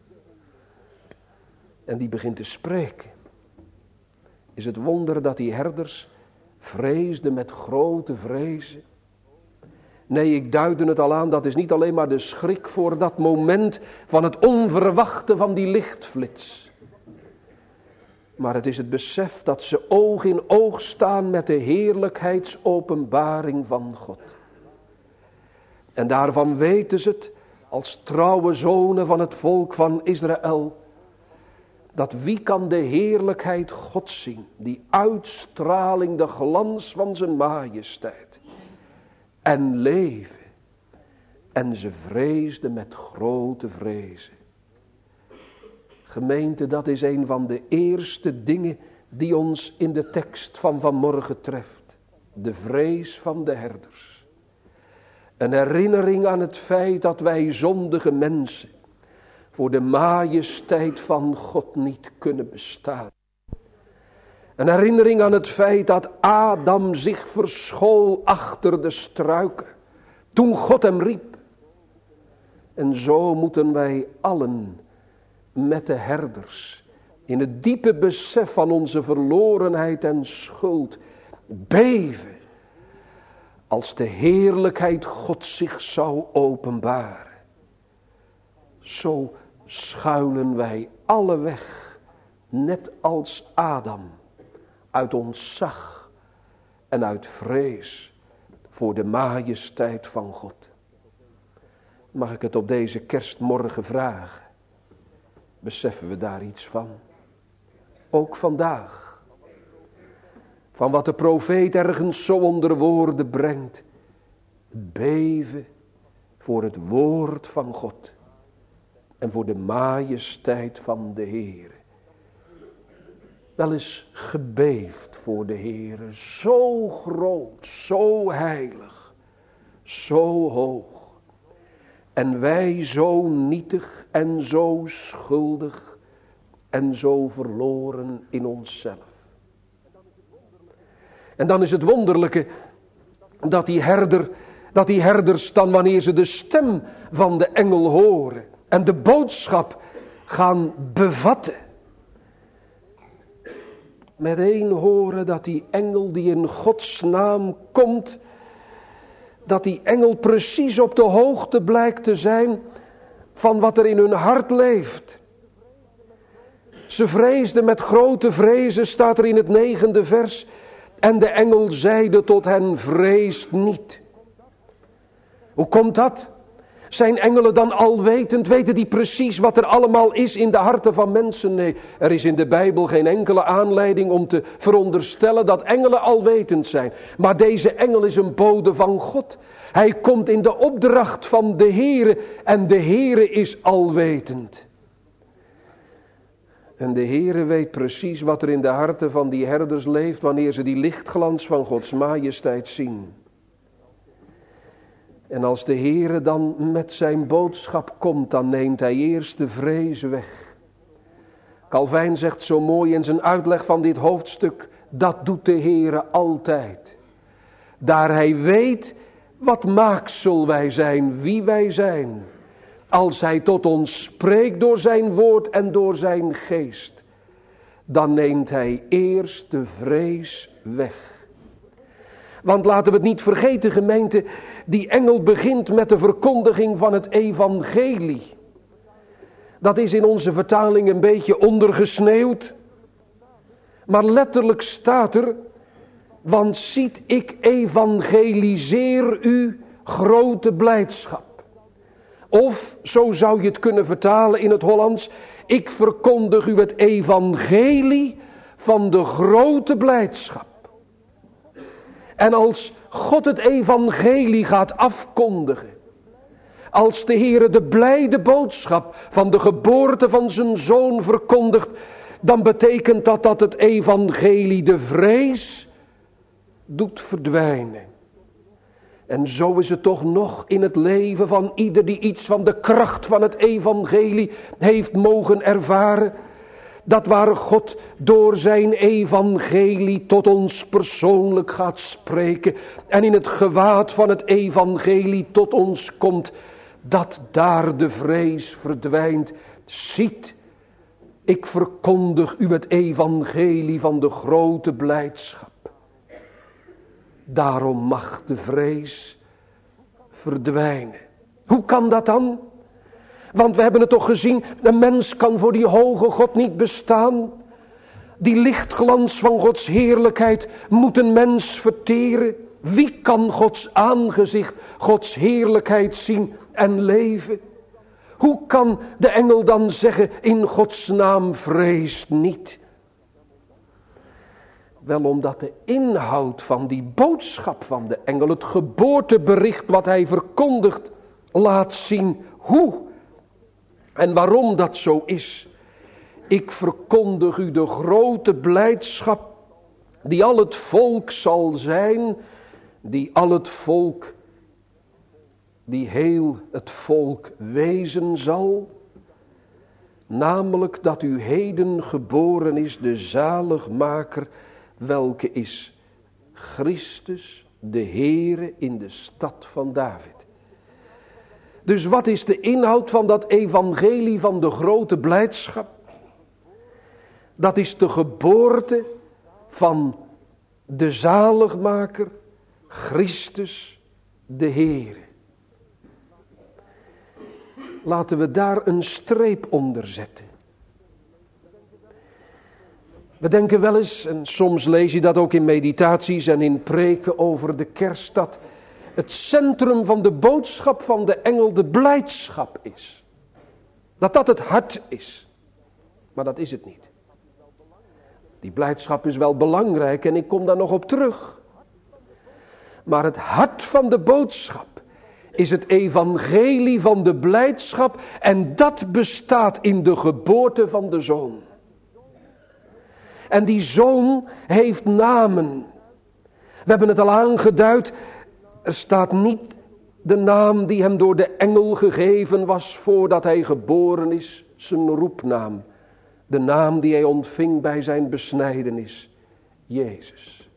En die begint te spreken. Is het wonder dat die herders vreesden met grote vrezen? Nee, ik duidde het al aan, dat is niet alleen maar de schrik voor dat moment van het onverwachte van die lichtflits. Maar het is het besef dat ze oog in oog staan met de heerlijkheidsopenbaring van God. En daarvan weten ze het, als trouwe zonen van het volk van Israël, dat wie kan de heerlijkheid Gods zien, die uitstraling, de glans van zijn majesteit, en leven. En ze vreesden met grote vrezen. Gemeente, dat is een van de eerste dingen die ons in de tekst van vanmorgen treft. De vrees van de herders. Een herinnering aan het feit dat wij zondige mensen voor de majesteit van God niet kunnen bestaan. Een herinnering aan het feit dat Adam zich verschool achter de struiken toen God hem riep. En zo moeten wij allen met de herders in het diepe besef van onze verlorenheid en schuld beven als de heerlijkheid God zich zou openbaren. Zo schuilen wij alle weg, net als Adam, uit ontzag en uit vrees voor de majesteit van God. Mag ik het op deze kerstmorgen vragen? Beseffen we daar iets van? Ook vandaag. Van wat de profeet ergens zo onder woorden brengt. Het beven voor het woord van God. En voor de majesteit van de Heer. Wel eens gebeefd voor de Heere, zo groot, zo heilig, zo hoog. En wij zo nietig en zo schuldig en zo verloren in onszelf. En dan is het wonderlijke dat die herders dan wanneer ze de stem van de engel horen en de boodschap gaan bevatten. Meteen horen dat die engel die in Gods naam komt, dat die engel precies op de hoogte blijkt te zijn van wat er in hun hart leeft. Ze vreesden met grote vrezen, staat er in het 9e vers. En de engel zeide tot hen, vreest niet. Hoe komt dat? Zijn engelen dan alwetend? Weten die precies wat er allemaal is in de harten van mensen? Nee, er is in de Bijbel geen enkele aanleiding om te veronderstellen dat engelen alwetend zijn. Maar deze engel is een bode van God. Hij komt in de opdracht van de Heere en de Heere is alwetend. En de Heere weet precies wat er in de harten van die herders leeft wanneer ze die lichtglans van Gods majesteit zien. En als de Heere dan met zijn boodschap komt, dan neemt hij eerst de vrees weg. Calvijn zegt zo mooi in zijn uitleg van dit hoofdstuk, dat doet de Heere altijd. Daar hij weet wat maaksel wij zijn, wie wij zijn. Als hij tot ons spreekt door zijn woord en door zijn geest, dan neemt hij eerst de vrees weg. Want laten we het niet vergeten, gemeente, die engel begint met de verkondiging van het evangelie. Dat is in onze vertaling een beetje ondergesneeuwd. Maar letterlijk staat er, want ziet ik evangeliseer u grote blijdschap. Of, zo zou je het kunnen vertalen in het Hollands, ik verkondig u het evangelie van de grote blijdschap. En als God het evangelie gaat afkondigen, als de Heere de blijde boodschap van de geboorte van zijn zoon verkondigt, dan betekent dat het evangelie de vrees doet verdwijnen. En zo is het toch nog in het leven van ieder die iets van de kracht van het evangelie heeft mogen ervaren. Dat waar God door zijn evangelie tot ons persoonlijk gaat spreken en in het gewaad van het evangelie tot ons komt, dat daar de vrees verdwijnt. Ziet, ik verkondig u het evangelie van de grote blijdschap. Daarom mag de vrees verdwijnen. Hoe kan dat dan? Want we hebben het toch gezien, een mens kan voor die hoge God niet bestaan. Die lichtglans van Gods heerlijkheid moet een mens verteren. Wie kan Gods aangezicht, Gods heerlijkheid zien en leven? Hoe kan de engel dan zeggen, in Gods naam vrees niet? Wel omdat de inhoud van die boodschap van de engel, het geboortebericht wat hij verkondigt, laat zien hoe en waarom dat zo is. Ik verkondig u de grote blijdschap die al het volk zal zijn, die heel het volk wezen zal. Namelijk dat u heden geboren is de zaligmaker, welke is Christus de Heere in de stad van David. Dus wat is de inhoud van dat evangelie van de grote blijdschap? Dat is de geboorte van de zaligmaker, Christus de Heere. Laten we daar een streep onder zetten. We denken wel eens, en soms lees je dat ook in meditaties en in preken over de kerst, dat het centrum van de boodschap van de engel de blijdschap is. Dat het hart is. Maar dat is het niet. Die blijdschap is wel belangrijk en ik kom daar nog op terug. Maar het hart van de boodschap is het evangelie van de blijdschap en dat bestaat in de geboorte van de Zoon. En die Zoon heeft namen. We hebben het al aangeduid. Er staat niet de naam die hem door de engel gegeven was voordat hij geboren is, zijn roepnaam. De naam die hij ontving bij zijn besnijdenis, Jezus.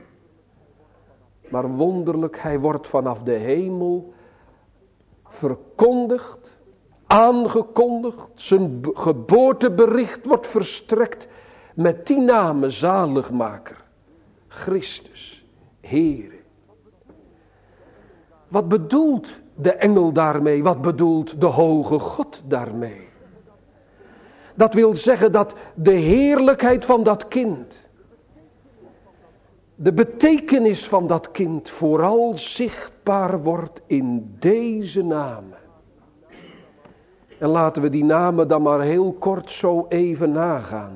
Maar wonderlijk, hij wordt vanaf de hemel verkondigd, aangekondigd. Zijn geboortebericht wordt verstrekt met die namen: zaligmaker, Christus, Heere. Wat bedoelt de engel daarmee? Wat bedoelt de hoge God daarmee? Dat wil zeggen dat de heerlijkheid van dat kind, de betekenis van dat kind vooral zichtbaar wordt in deze namen. En laten we die namen dan maar heel kort zo even nagaan.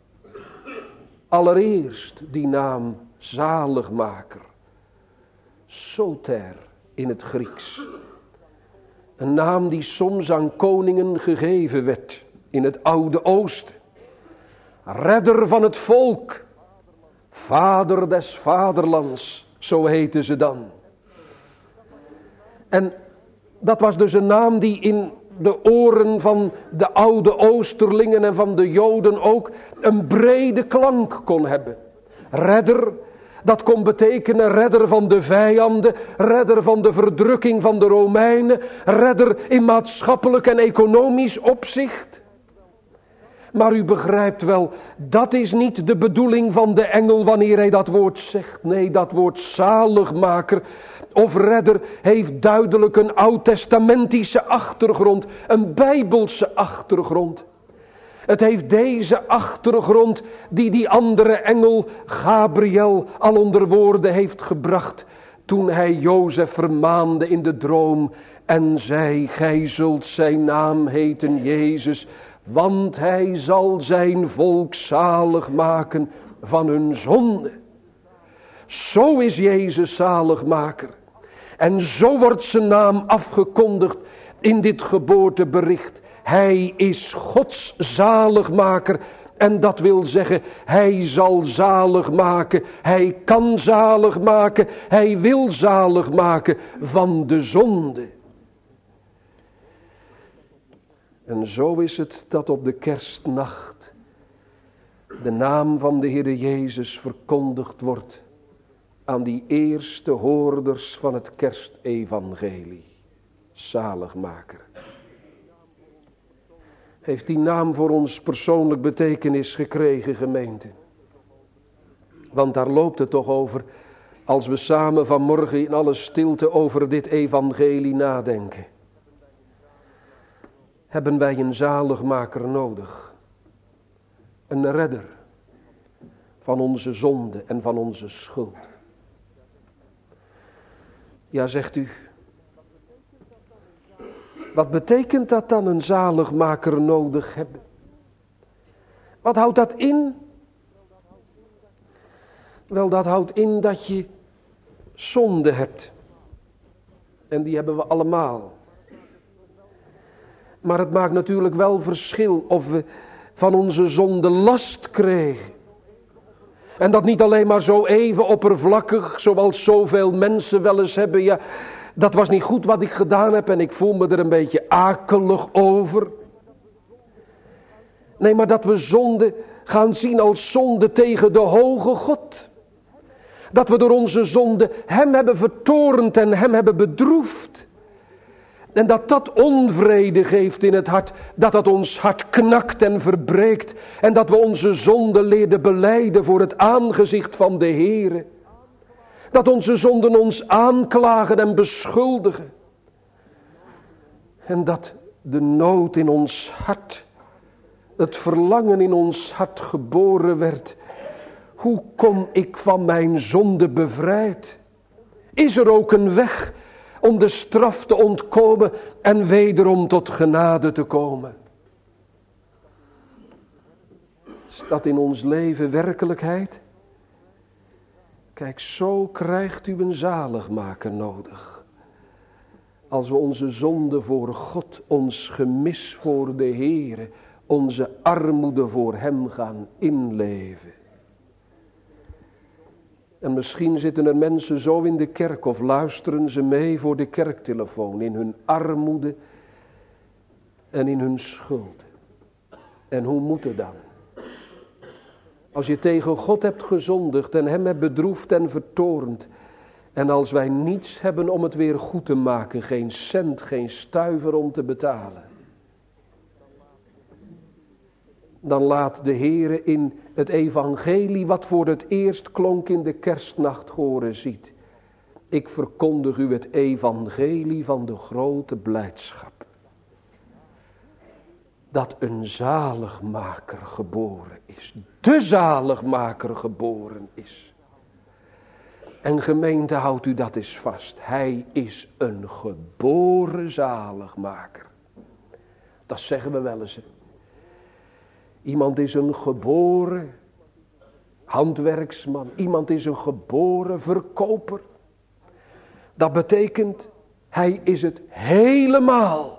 Allereerst die naam zaligmaker. Soter in het Grieks. Een naam die soms aan koningen gegeven werd in het Oude Oosten. Redder van het volk. Vader des vaderlands, zo heten ze dan. En dat was dus een naam die in de oren van de oude Oosterlingen en van de Joden ook een brede klank kon hebben. Redder, dat kon betekenen redder van de vijanden, redder van de verdrukking van de Romeinen, redder in maatschappelijk en economisch opzicht. Maar u begrijpt wel, dat is niet de bedoeling van de engel wanneer hij dat woord zegt. Nee, dat woord zaligmaker of redder heeft duidelijk een oud-testamentische achtergrond, een bijbelse achtergrond. Het heeft deze achtergrond die andere engel Gabriel al onder woorden heeft gebracht toen hij Jozef vermaande in de droom en zei: gij zult zijn naam heten Jezus, want hij zal zijn volk zalig maken van hun zonde. Zo is Jezus zaligmaker. En zo wordt zijn naam afgekondigd in dit geboortebericht. Hij is Gods zaligmaker. En dat wil zeggen, hij zal zalig maken. Hij kan zalig maken. Hij wil zalig maken van de zonde. En zo is het dat op de kerstnacht de naam van de Heere Jezus verkondigd wordt aan die eerste hoorders van het kerstevangelie. Zaligmaker. Heeft die naam voor ons persoonlijk betekenis gekregen, gemeente? Want daar loopt het toch over, als we samen vanmorgen in alle stilte over dit evangelie nadenken. Hebben wij een zaligmaker nodig. Een redder van onze zonde en van onze schuld. Ja, zegt u. Wat betekent dat dan, een zaligmaker nodig hebben? Wat houdt dat in? Wel, dat houdt in dat je zonde hebt. En die hebben we allemaal. Maar het maakt natuurlijk wel verschil of we van onze zonde last kregen. En dat niet alleen maar zo even oppervlakkig, zoals zoveel mensen wel eens hebben. Ja, dat was niet goed wat ik gedaan heb en ik voel me er een beetje akelig over. Nee, maar dat we zonde gaan zien als zonde tegen de hoge God. Dat we door onze zonde hem hebben vertorend en hem hebben bedroefd. En dat onvrede geeft in het hart, dat ons hart knakt en verbreekt. En dat we onze zonde leerden belijden voor het aangezicht van de Heere. Dat onze zonden ons aanklagen en beschuldigen. En dat de nood in ons hart, het verlangen in ons hart geboren werd. Hoe kom ik van mijn zonde bevrijd? Is er ook een weg om de straf te ontkomen en wederom tot genade te komen? Is dat in ons leven werkelijkheid? Kijk, zo krijgt u een zaligmaker nodig. Als we onze zonde voor God, ons gemis voor de Heere, onze armoede voor hem gaan inleven. En misschien zitten er mensen zo in de kerk of luisteren ze mee voor de kerktelefoon in hun armoede en in hun schuld. En hoe moet het dan? Als je tegen God hebt gezondigd en hem hebt bedroefd en vertoornd. En als wij niets hebben om het weer goed te maken, geen cent, geen stuiver om te betalen. Dan laat de Heere in het evangelie wat voor het eerst klonk in de kerstnacht horen ziet. Ik verkondig u het evangelie van de grote blijdschap. Dat een zaligmaker geboren is. De zaligmaker geboren is. En gemeente, houdt u dat eens vast. Hij is een geboren zaligmaker. Dat zeggen we wel eens. Hè. Iemand is een geboren handwerksman. Iemand is een geboren verkoper. Dat betekent, hij is het helemaal.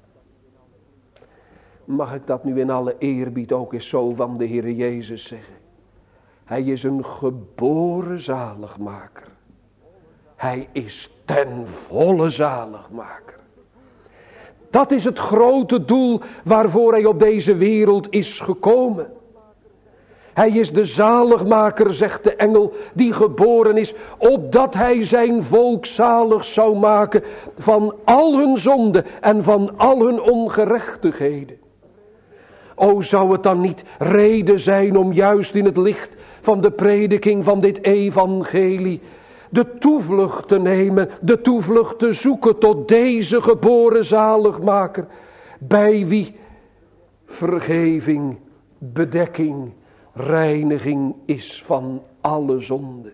Mag ik dat nu in alle eerbied ook eens zo van de Heer Jezus zeggen? Hij is een geboren zaligmaker. Hij is ten volle zaligmaker. Dat is het grote doel waarvoor hij op deze wereld is gekomen. Hij is de zaligmaker, zegt de engel, die geboren is, opdat hij zijn volk zalig zou maken van al hun zonden en van al hun ongerechtigheden. O, zou het dan niet reden zijn om juist in het licht van de prediking van dit evangelie de toevlucht te nemen, de toevlucht te zoeken tot deze geboren zaligmaker, bij wie vergeving, bedekking, reiniging is van alle zonde.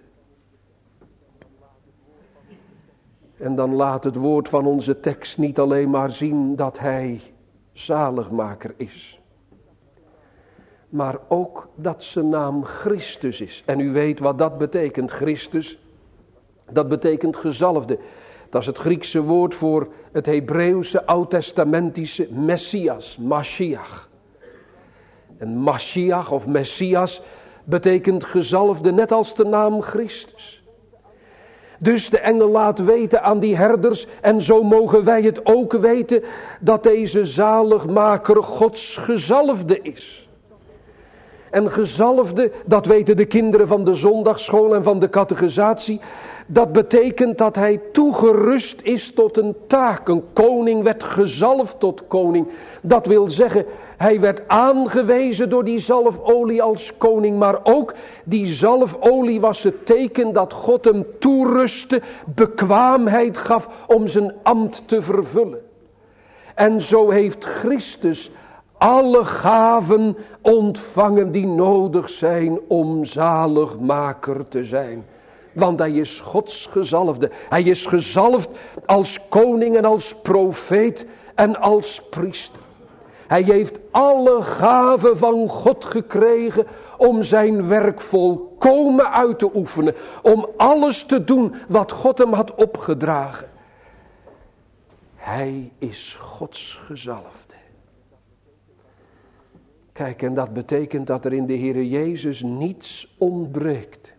En dan laat het woord van onze tekst niet alleen maar zien dat hij zaligmaker is, maar ook dat zijn naam Christus is. En u weet wat dat betekent, Christus. Dat betekent gezalfde. Dat is het Griekse woord voor het Hebreeuwse oud-testamentische Messias, Mashiach. En Mashiach of Messias betekent gezalfde, net als de naam Christus. Dus de engel laat weten aan die herders, en zo mogen wij het ook weten, dat deze zaligmaker Gods gezalfde is. En gezalfde, dat weten de kinderen van de zondagsschool en van de catechisatie, dat betekent dat hij toegerust is tot een taak. Een koning werd gezalfd tot koning. Dat wil zeggen, hij werd aangewezen door die zalfolie als koning. Maar ook die zalfolie was het teken dat God hem toerustte, bekwaamheid gaf om zijn ambt te vervullen. En zo heeft Christus alle gaven ontvangen die nodig zijn om zaligmaker te zijn. Want hij is Gods gezalfde. Hij is gezalfd als koning en als profeet en als priester. Hij heeft alle gaven van God gekregen om zijn werk volkomen uit te oefenen. Om alles te doen wat God hem had opgedragen. Hij is Gods gezalfde. Kijk, en dat betekent dat er in de Heere Jezus niets ontbreekt.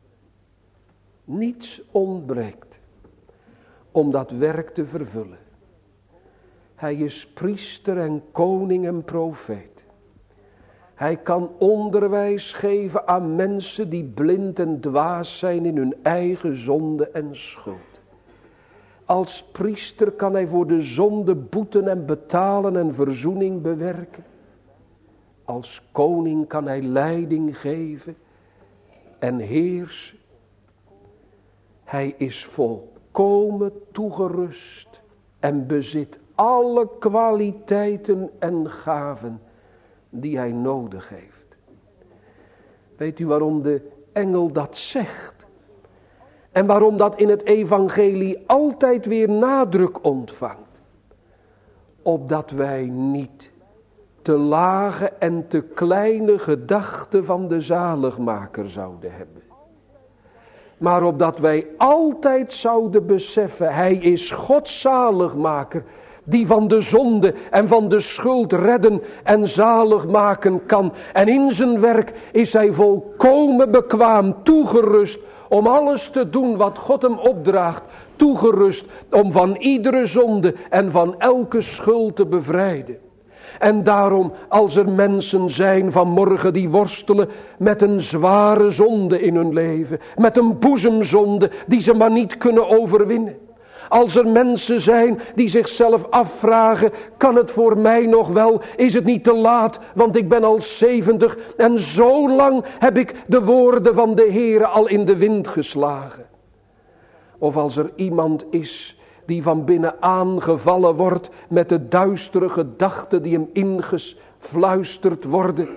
Niets ontbreekt om dat werk te vervullen. Hij is priester en koning en profeet. Hij kan onderwijs geven aan mensen die blind en dwaas zijn in hun eigen zonde en schuld. Als priester kan hij voor de zonde boeten en betalen en verzoening bewerken. Als koning kan hij leiding geven en heersen. Hij is volkomen toegerust en bezit alle kwaliteiten en gaven die hij nodig heeft. Weet u waarom de engel dat zegt? En waarom dat in het evangelie altijd weer nadruk ontvangt? Opdat wij niet te lage en te kleine gedachten van de zaligmaker zouden hebben. Maar opdat wij altijd zouden beseffen, hij is Gods zaligmaker, die van de zonde en van de schuld redden en zalig maken kan. En in zijn werk is hij volkomen bekwaam, toegerust om alles te doen wat God hem opdraagt. Toegerust om van iedere zonde en van elke schuld te bevrijden. En daarom, als er mensen zijn vanmorgen die worstelen met een zware zonde in hun leven, met een boezemzonde die ze maar niet kunnen overwinnen. Als er mensen zijn die zichzelf afvragen, kan het voor mij nog wel, is het niet te laat, want ik ben al 70 en zo lang heb ik de woorden van de Heere al in de wind geslagen. Of als er iemand is die van binnen aangevallen wordt met de duistere gedachten die hem ingefluisterd worden.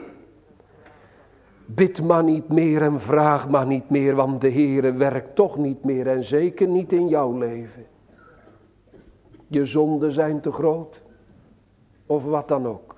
Bid maar niet meer en vraag maar niet meer, want de Heere werkt toch niet meer en zeker niet in jouw leven. Je zonden zijn te groot. of wat dan ook.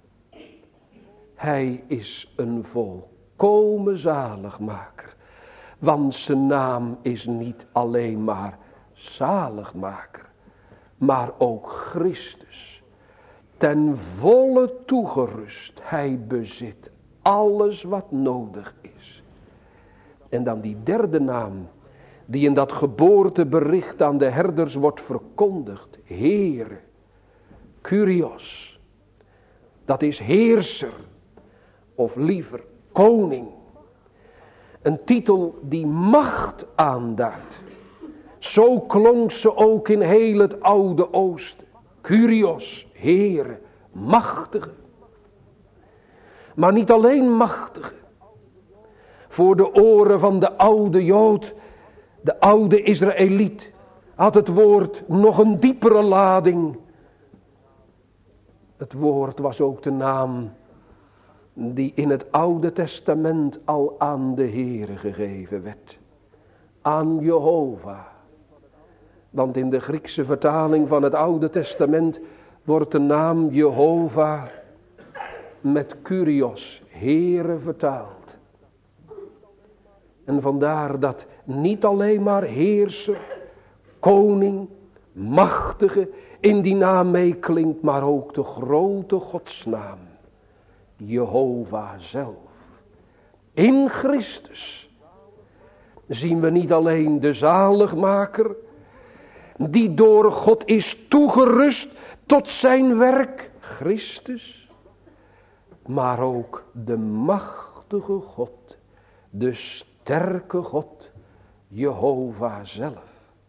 Hij is een volkomen zaligmaker. Want zijn naam is niet alleen maar zaligmaker, maar ook Christus. Ten volle toegerust. Hij bezit alles wat nodig is. En dan die derde naam, die in dat geboortebericht aan de herders wordt verkondigd. Heere, Kyrios. Dat is heerser, of liever koning. Een titel die macht aanduidt. Zo klonk ze ook in heel het Oude Oosten. Kyrios, Heere, machtige. Maar niet alleen machtige. Voor de oren van de oude Jood, de oude Israëliet, had het woord nog een diepere lading. Het woord was ook de naam die in het Oude Testament al aan de Heere gegeven werd. Aan Jehovah. Want in de Griekse vertaling van het Oude Testament wordt de naam Jehovah met Kyrios, Heere, vertaald. En vandaar dat niet alleen maar heerser, koning, machtige in die naam meeklinkt, maar ook de grote godsnaam. Jehovah zelf. In Christus zien we niet alleen de zaligmaker, die door God is toegerust tot zijn werk, Christus, maar ook de machtige God, de sterke God, Jehovah zelf.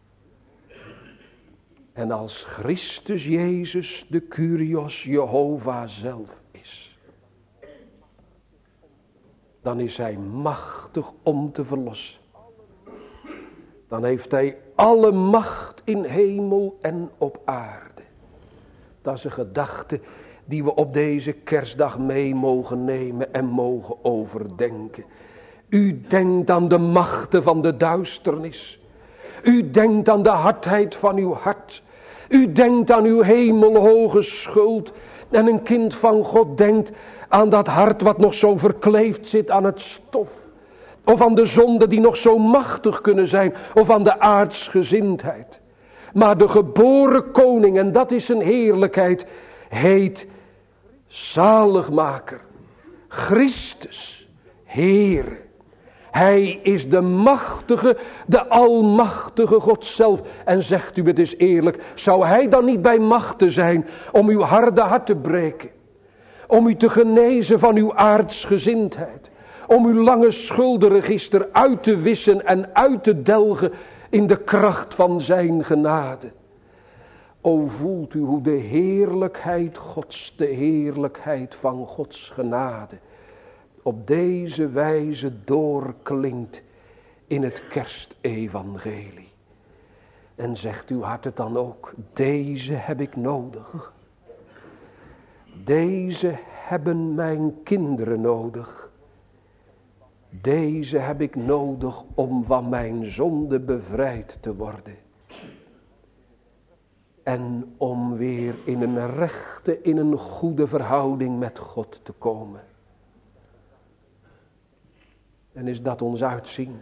En als Christus Jezus de Kyrios, Jehovah zelf is, dan is hij machtig om te verlossen. Dan heeft hij alle macht in hemel en op aarde. Dat is een gedachte die we op deze kerstdag mee mogen nemen en mogen overdenken. U denkt aan de machten van de duisternis. U denkt aan de hardheid van uw hart. U denkt aan uw hemelhoge schuld. En een kind van God denkt aan dat hart wat nog zo verkleefd zit aan het stof. Of aan de zonden die nog zo machtig kunnen zijn. Of aan de aardsgezindheid. Maar de geboren koning, en dat is zijn heerlijkheid, heet zaligmaker. Christus, Heer. Hij is de machtige, de almachtige God zelf. En zegt u het eens eerlijk, zou hij dan niet bij machten zijn om uw harde hart te breken? Om u te genezen van uw aardsgezindheid. Om uw lange schuldenregister uit te wissen en uit te delgen in de kracht van zijn genade. O, voelt u hoe de heerlijkheid Gods, de heerlijkheid van Gods genade op deze wijze doorklinkt in het kerstevangelie. En zegt uw hart het dan ook, deze heb ik nodig. Deze hebben mijn kinderen nodig. Deze heb ik nodig om van mijn zonde bevrijd te worden. En om weer in een rechte, in een goede verhouding met God te komen. En is dat ons uitzien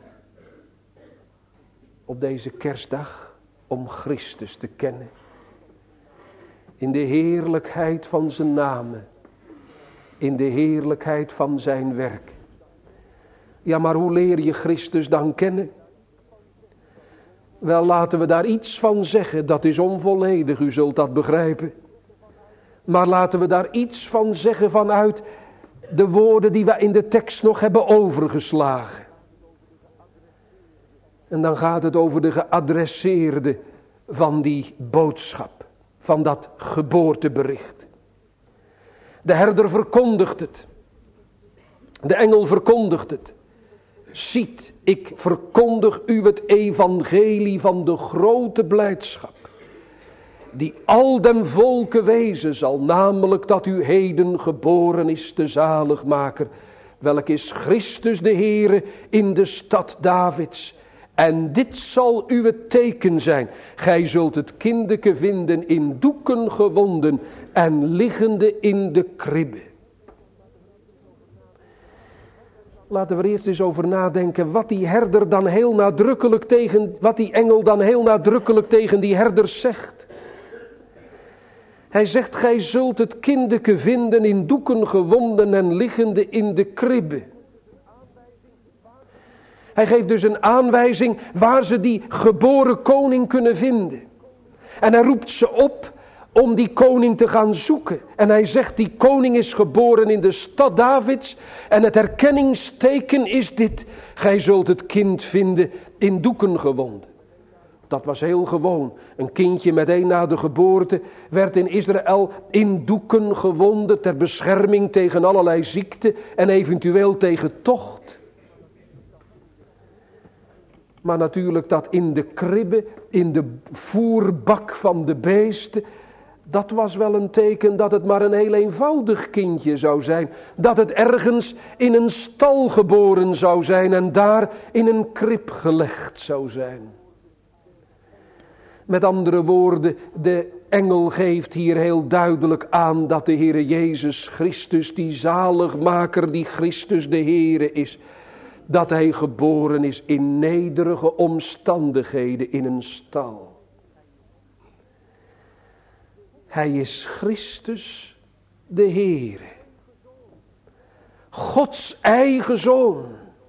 op deze kerstdag om Christus te kennen. In de heerlijkheid van zijn namen. In de heerlijkheid van zijn werk. Ja, maar hoe leer je Christus dan kennen? Wel, laten we daar iets van zeggen. Dat is onvolledig, u zult dat begrijpen. Maar laten we daar iets van zeggen vanuit de woorden die we in de tekst nog hebben overgeslagen. En dan gaat het over de geadresseerde van die boodschap. Van dat geboortebericht. De herder verkondigt het. De engel verkondigt het. Ziet, ik verkondig u het evangelie van de grote blijdschap, die al den volken wezen zal, namelijk dat u heden geboren is de zaligmaker, welk is Christus de Heere in de stad Davids, En dit zal uw teken zijn. Gij zult het kindeke vinden in doeken gewonden en liggende in de kribbe. Laten we er eerst eens over nadenken wat die herder dan heel nadrukkelijk wat die engel dan heel nadrukkelijk tegen die herders zegt. Hij zegt, gij zult het kindeke vinden in doeken gewonden en liggende in de kribbe. Hij geeft dus een aanwijzing waar ze die geboren koning kunnen vinden. En hij roept ze op om die koning te gaan zoeken. En hij zegt, die koning is geboren in de stad Davids. En het herkenningsteken is dit. Gij zult het kind vinden in doeken gewonden. Dat was heel gewoon. Een kindje meteen na de geboorte werd in Israël in doeken gewonden ter bescherming tegen allerlei ziekte en eventueel tegen tocht. Maar natuurlijk dat in de kribbe, in de voerbak van de beesten, dat was wel een teken dat het maar een heel eenvoudig kindje zou zijn. Dat het ergens in een stal geboren zou zijn en daar in een krib gelegd zou zijn. Met andere woorden, de engel geeft hier heel duidelijk aan dat de Heere Jezus Christus, die zaligmaker, die Christus de Heere is, dat hij geboren is in nederige omstandigheden in een stal. Hij is Christus de Heere. Gods eigen Zoon.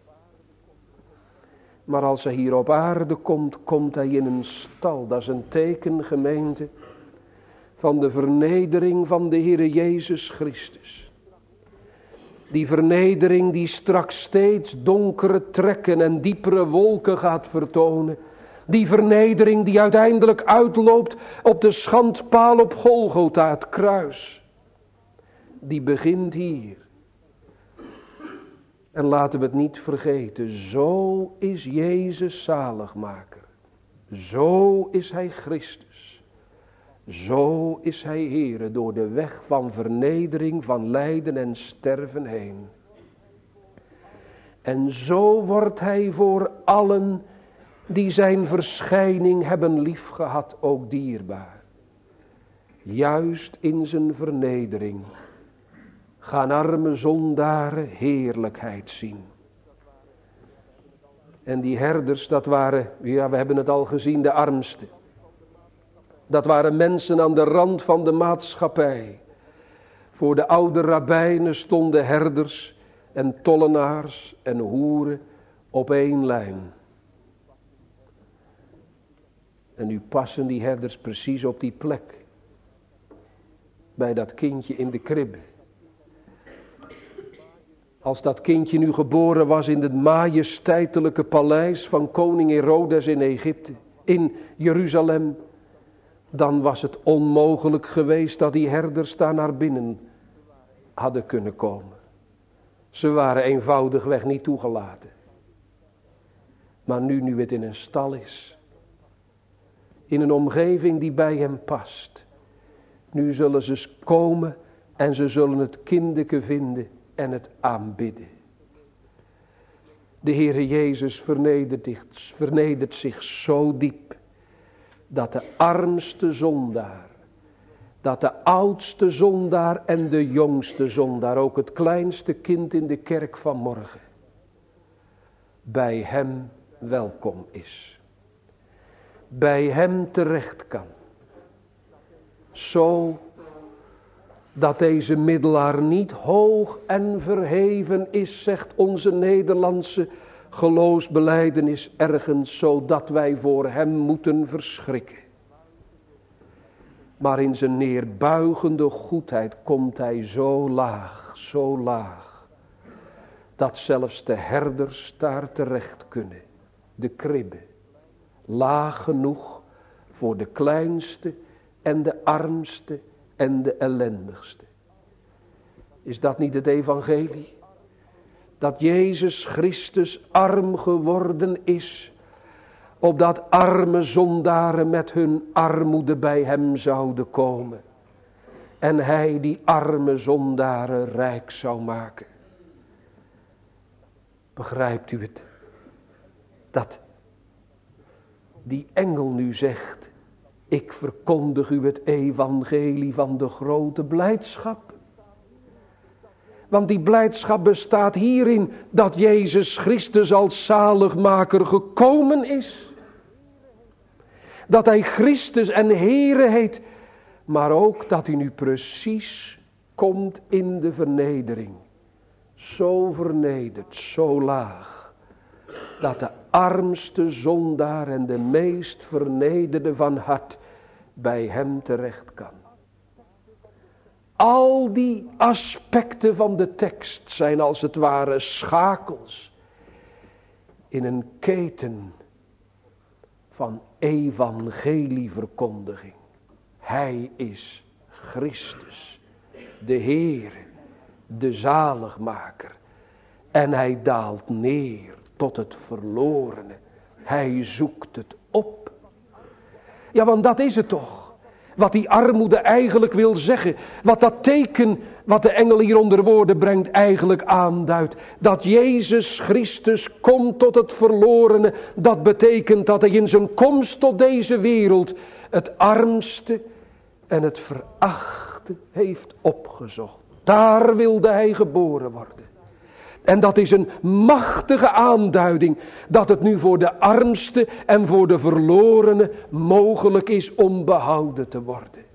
Maar als hij hier op aarde komt, komt hij in een stal. Dat is een teken, gemeente, van de vernedering van de Heere Jezus Christus. Die vernedering die straks steeds donkere trekken en diepere wolken gaat vertonen. Die vernedering die uiteindelijk uitloopt op de schandpaal op Golgotha, het kruis. Die begint hier. En laten we het niet vergeten, zo is Jezus zaligmaker. Zo is hij Christus. Zo is hij Heere door de weg van vernedering, van lijden en sterven heen. En zo wordt hij voor allen die zijn verschijning hebben liefgehad ook dierbaar. Juist in zijn vernedering gaan arme zondaren heerlijkheid zien. En die herders, dat waren, ja, we hebben het al gezien, de armsten. Dat waren mensen aan de rand van de maatschappij. Voor de oude rabbijnen stonden herders en tollenaars en hoeren op één lijn. En nu passen die herders precies op die plek. Bij dat kindje in de kribbe. Als dat kindje nu geboren was in het majesteitelijke paleis van koning Herodes in Egypte, in Jeruzalem, dan was het onmogelijk geweest dat die herders daar naar binnen hadden kunnen komen. Ze waren eenvoudigweg niet toegelaten. Maar nu het in een stal is, in een omgeving die bij hem past, nu zullen ze komen en ze zullen het kindeke vinden en het aanbidden. De Heere Jezus vernedert zich zo diep, dat de armste zondaar, dat de oudste zondaar en de jongste zondaar, ook het kleinste kind in de kerk van morgen, bij hem welkom is. Bij hem terecht kan. Zo dat deze middelaar niet hoog en verheven is, zegt onze Nederlandse geloofsbelijdenis ergens, zodat wij voor hem moeten verschrikken. Maar in zijn neerbuigende goedheid komt hij zo laag, dat zelfs de herders daar terecht kunnen. De kribbe, laag genoeg voor de kleinste en de armste en de ellendigste. Is dat niet het evangelie? Dat Jezus Christus arm geworden is, opdat arme zondaren met hun armoede bij hem zouden komen. En hij die arme zondaren rijk zou maken. Begrijpt u het? Dat die engel nu zegt, ik verkondig u het evangelie van de grote blijdschap. Want die blijdschap bestaat hierin dat Jezus Christus als zaligmaker gekomen is. Dat hij Christus en Heere heet, maar ook dat hij nu precies komt in de vernedering. Zo vernederd, zo laag, dat de armste zondaar en de meest vernederde van hart bij hem terecht kan. Al die aspecten van de tekst zijn als het ware schakels in een keten van evangelieverkondiging. Hij is Christus, de Heere, de zaligmaker. En hij daalt neer tot het verlorene. Hij zoekt het op. Ja, want dat is het toch. Wat die armoede eigenlijk wil zeggen. Wat dat teken, wat de engel hier onder woorden brengt, eigenlijk aanduidt. Dat Jezus Christus komt tot het verlorene. Dat betekent dat hij in zijn komst tot deze wereld het armste en het verachte heeft opgezocht. Daar wilde hij geboren worden. En dat is een machtige aanduiding dat het nu voor de armste en voor de verlorene mogelijk is om behouden te worden.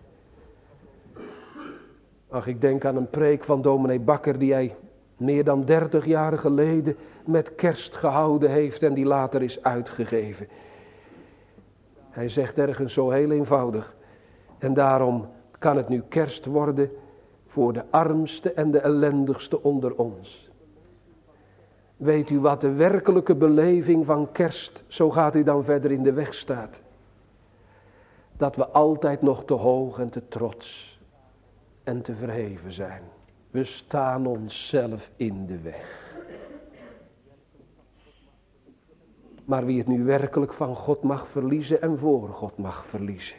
Ach, ik denk aan een preek van dominee Bakker die hij meer dan 30 jaar geleden met kerst gehouden heeft en die later is uitgegeven. Hij zegt ergens zo heel eenvoudig. En daarom kan het nu kerst worden voor de armste en de ellendigste onder ons. Weet u wat de werkelijke beleving van kerst, zo gaat u dan verder in de weg staat? Dat we altijd nog te hoog en te trots en te verheven zijn. We staan onszelf in de weg. Maar wie het nu werkelijk van God mag verliezen en voor God mag verliezen.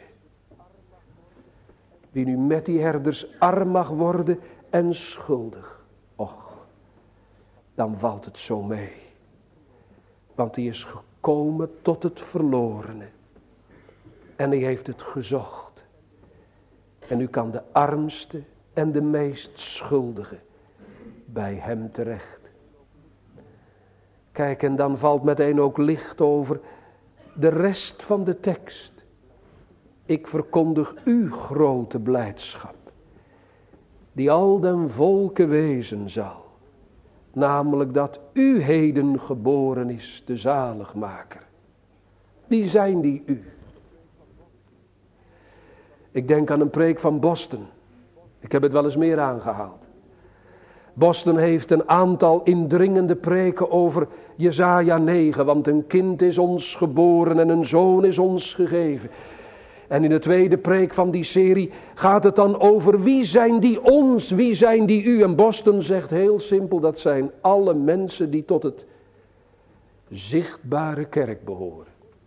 Wie nu met die herders arm mag worden en schuldig. Och, dan valt het zo mee. Want hij is gekomen tot het verlorene. En hij heeft het gezocht. En u kan de armste en de meest schuldige bij hem terecht. Kijk, en dan valt meteen ook licht over de rest van de tekst. Ik verkondig u grote blijdschap, die al den volken wezen zal. Namelijk dat u heden geboren is, de zaligmaker. Wie zijn die u? Ik denk aan een preek van Boston. Ik heb het wel eens meer aangehaald. Boston heeft een aantal indringende preken over Jesaja 9. Want een kind is ons geboren en een zoon is ons gegeven. En in de tweede preek van die serie gaat het dan over wie zijn die ons, wie zijn die u. En Boston zegt heel simpel, dat zijn alle mensen die tot het zichtbare kerk behoren.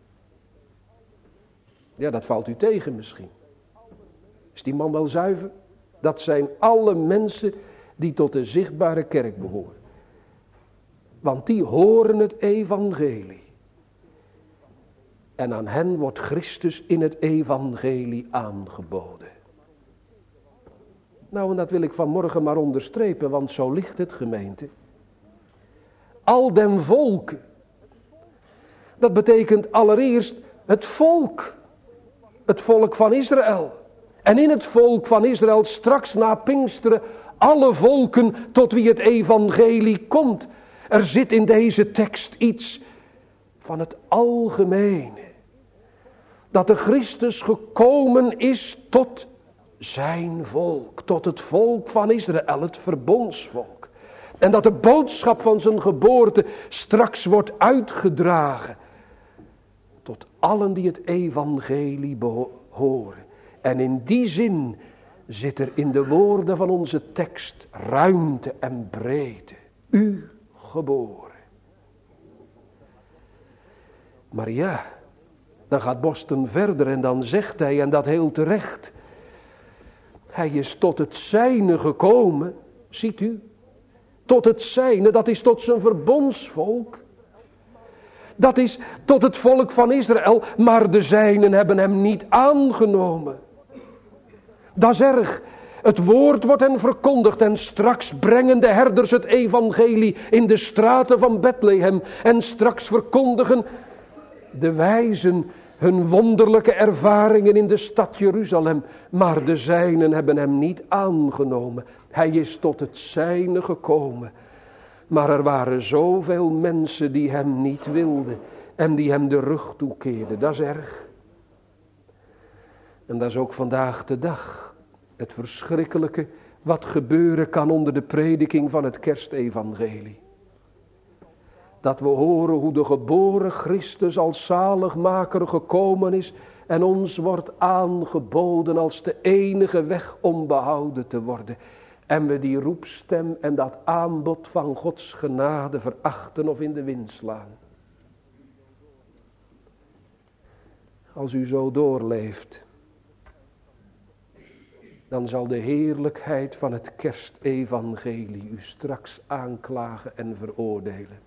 Ja, dat valt u tegen misschien. Is die man wel zuiver? Dat zijn alle mensen die tot de zichtbare kerk behoren. Want die horen het evangelie. En aan hen wordt Christus in het evangelie aangeboden. Nou, en dat wil ik vanmorgen maar onderstrepen, want zo ligt het, gemeente. Al den volken. Dat betekent allereerst het volk. Het volk van Israël. En in het volk van Israël straks na Pinksteren alle volken tot wie het evangelie komt. Er zit in deze tekst iets van het algemene. Dat de Christus gekomen is tot zijn volk. Tot het volk van Israël, het verbondsvolk. En dat de boodschap van zijn geboorte straks wordt uitgedragen. Tot allen die het evangelie behoren. En in die zin zit er in de woorden van onze tekst ruimte en breedte. U geboren. Maar ja, dan gaat Boston verder en dan zegt hij, en dat heel terecht. Hij is tot het zijne gekomen, ziet u. Tot het zijne, dat is tot zijn verbondsvolk. Dat is tot het volk van Israël, maar de zijnen hebben hem niet aangenomen. Dat is erg. Het woord wordt hen verkondigd en straks brengen de herders het evangelie in de straten van Bethlehem. En straks verkondigen de wijzen hun wonderlijke ervaringen in de stad Jeruzalem. Maar de zijnen hebben hem niet aangenomen. Hij is tot het zijne gekomen. Maar er waren zoveel mensen die hem niet wilden en die hem de rug toekeerden. Dat is erg. En dat is ook vandaag de dag. Het verschrikkelijke wat gebeuren kan onder de prediking van het kerstevangelie. Dat we horen hoe de geboren Christus als zaligmaker gekomen is en ons wordt aangeboden als de enige weg om behouden te worden. En we die roepstem en dat aanbod van Gods genade verachten of in de wind slaan. Als u zo doorleeft, dan zal de heerlijkheid van het kerstevangelie u straks aanklagen en veroordelen.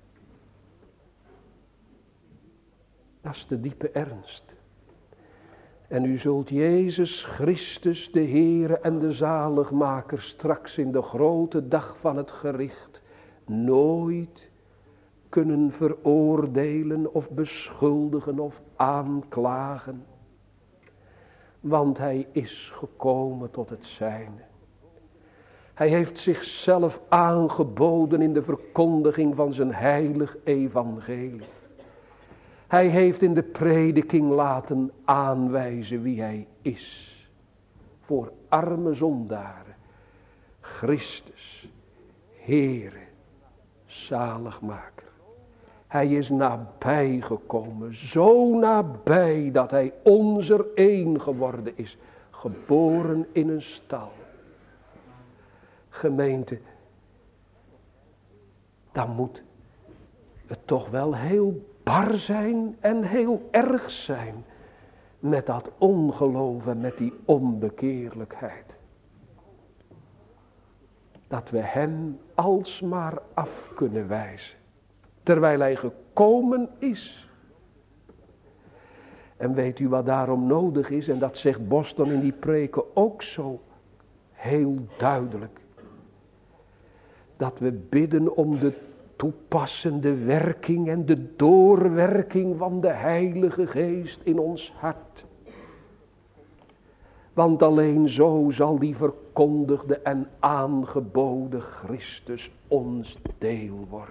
Dat is de diepe ernst. En u zult Jezus Christus, de Heere en de zaligmaker, straks in de grote dag van het gericht nooit kunnen veroordelen of beschuldigen of aanklagen. Want hij is gekomen tot het zijne. Hij heeft zichzelf aangeboden in de verkondiging van zijn heilig evangelie. Hij heeft in de prediking laten aanwijzen wie hij is. Voor arme zondaren. Christus, Heere, zaligmaker. Hij is nabij gekomen. Zo nabij dat hij onzer een geworden is. Geboren in een stal. Gemeente, dan moet het toch wel heel bar zijn en heel erg zijn met dat ongeloof en met die onbekeerlijkheid. Dat we hem alsmaar af kunnen wijzen, terwijl hij gekomen is. En weet u wat daarom nodig is? En dat zegt Boston in die preken ook zo heel duidelijk. Dat we bidden om de toepassende werking en de doorwerking van de Heilige Geest in ons hart. Want alleen zo zal die verkondigde en aangeboden Christus ons deel worden.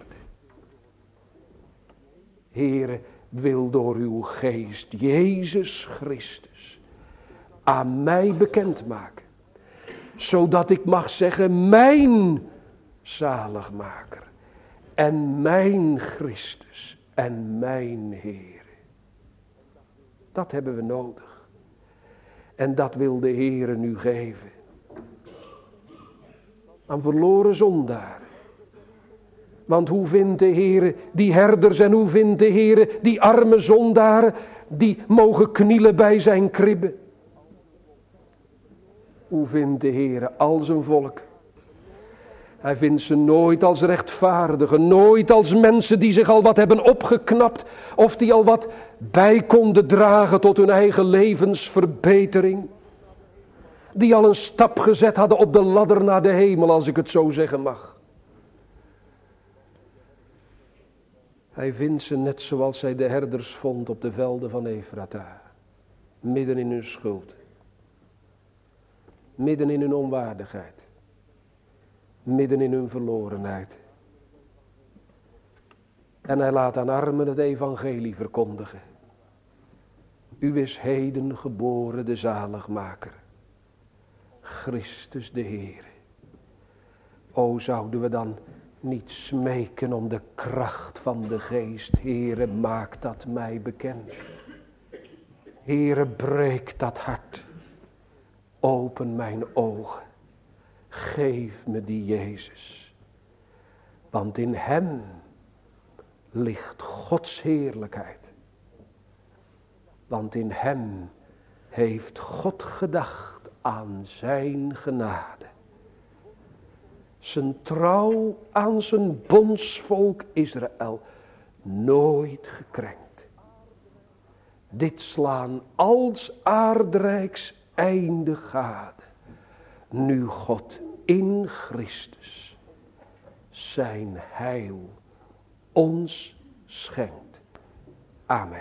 Heere, wil door uw geest Jezus Christus aan mij bekendmaken. Zodat ik mag zeggen, mijn zaligmaker. En mijn Christus en mijn Heer. Dat hebben we nodig. En dat wil de Heer nu geven. Aan verloren zondaren. Want hoe vindt de Heer die herders en hoe vindt de Heer die arme zondaren die mogen knielen bij zijn kribbe? Hoe vindt de Heer al zijn volk? Hij vindt ze nooit als rechtvaardigen, nooit als mensen die zich al wat hebben opgeknapt of die al wat bij konden dragen tot hun eigen levensverbetering. Die al een stap gezet hadden op de ladder naar de hemel, als ik het zo zeggen mag. Hij vindt ze net zoals hij de herders vond op de velden van Efrata. Midden in hun schuld. Midden in hun onwaardigheid. Midden in hun verlorenheid. En hij laat aan armen het evangelie verkondigen. U is heden geboren de zaligmaker. Christus de Heer. O, zouden we dan niet smeken om de kracht van de geest. Heere, maak dat mij bekend. Heere, breek dat hart. Open mijn ogen. Geef me die Jezus. Want in hem ligt Gods heerlijkheid. Want in hem heeft God gedacht aan zijn genade. Zijn trouw aan zijn bondsvolk Israël nooit gekrenkt. Dit slaan als aardrijks einde gade, nu God in Christus zijn heil ons schenkt. Amen.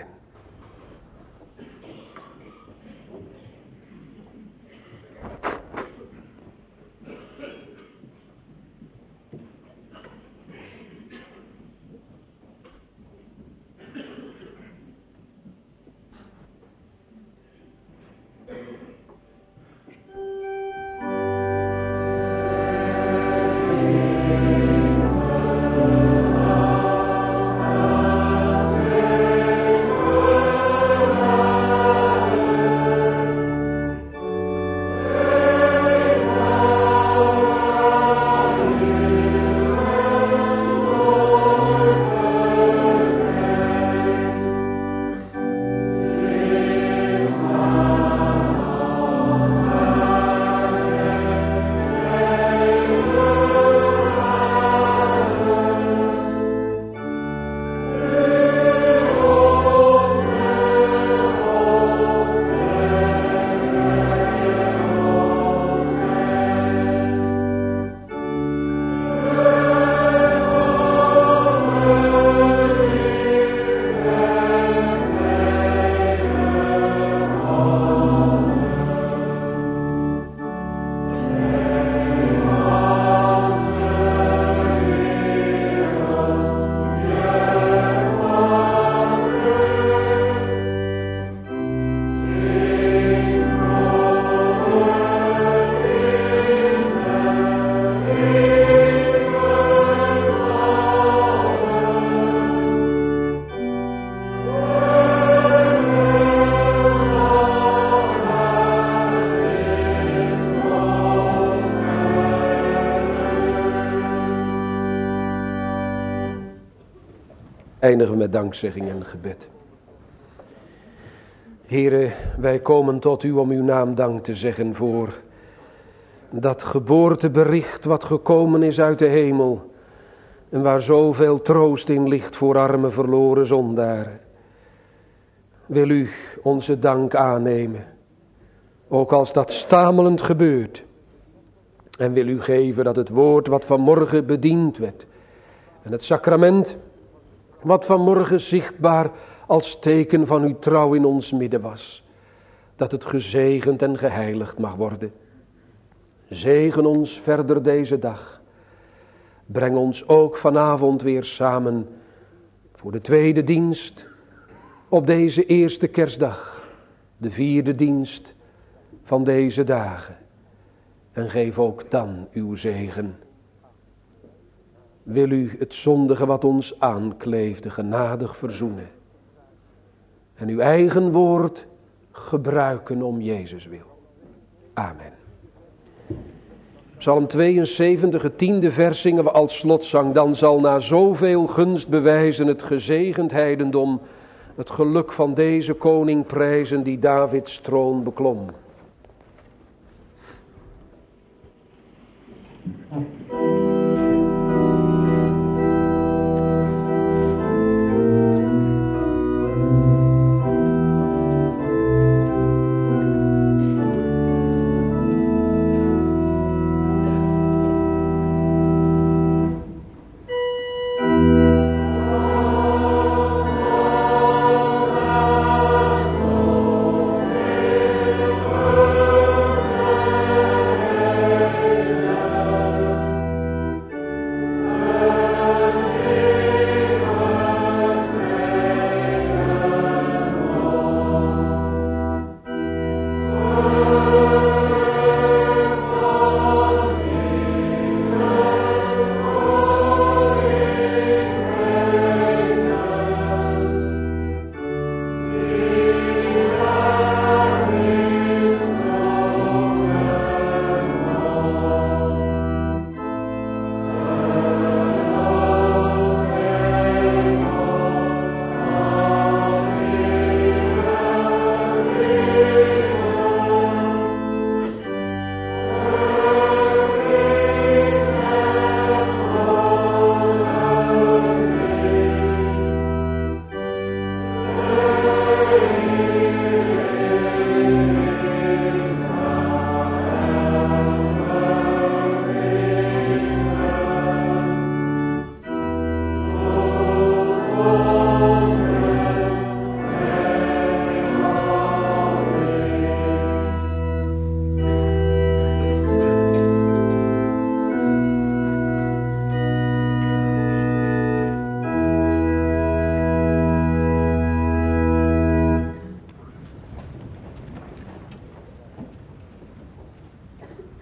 Eindigen we met dankzegging en gebed. Here, wij komen tot u om uw naam dank te zeggen voor dat geboortebericht wat gekomen is uit de hemel. En waar zoveel troost in ligt voor arme verloren zondaren. Wil u onze dank aannemen, ook als dat stamelend gebeurt. En wil u geven dat het woord wat vanmorgen bediend werd en het sacrament wat vanmorgen zichtbaar als teken van uw trouw in ons midden was, dat het gezegend en geheiligd mag worden. Zegen ons verder deze dag. Breng ons ook vanavond weer samen voor de tweede dienst op deze eerste kerstdag, de vierde dienst van deze dagen. En geef ook dan uw zegen. Wil u het zondige wat ons aankleefde genadig verzoenen. En uw eigen woord gebruiken om Jezus wil. Amen. Psalm 72, het 10e vers zingen we als slotzang. Dan zal na zoveel gunst bewijzen het gezegend heidendom het geluk van deze koning prijzen die Davids troon beklom.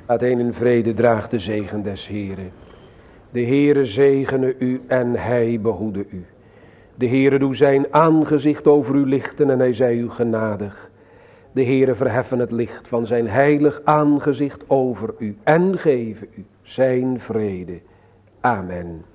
Uiteen in vrede draagt de zegen des Heren. De Heere zegene u en hij behoede u. De Heere doe zijn aangezicht over u lichten en hij zij u genadig. De Heere verheffen het licht van zijn heilig aangezicht over u en geven u zijn vrede. Amen.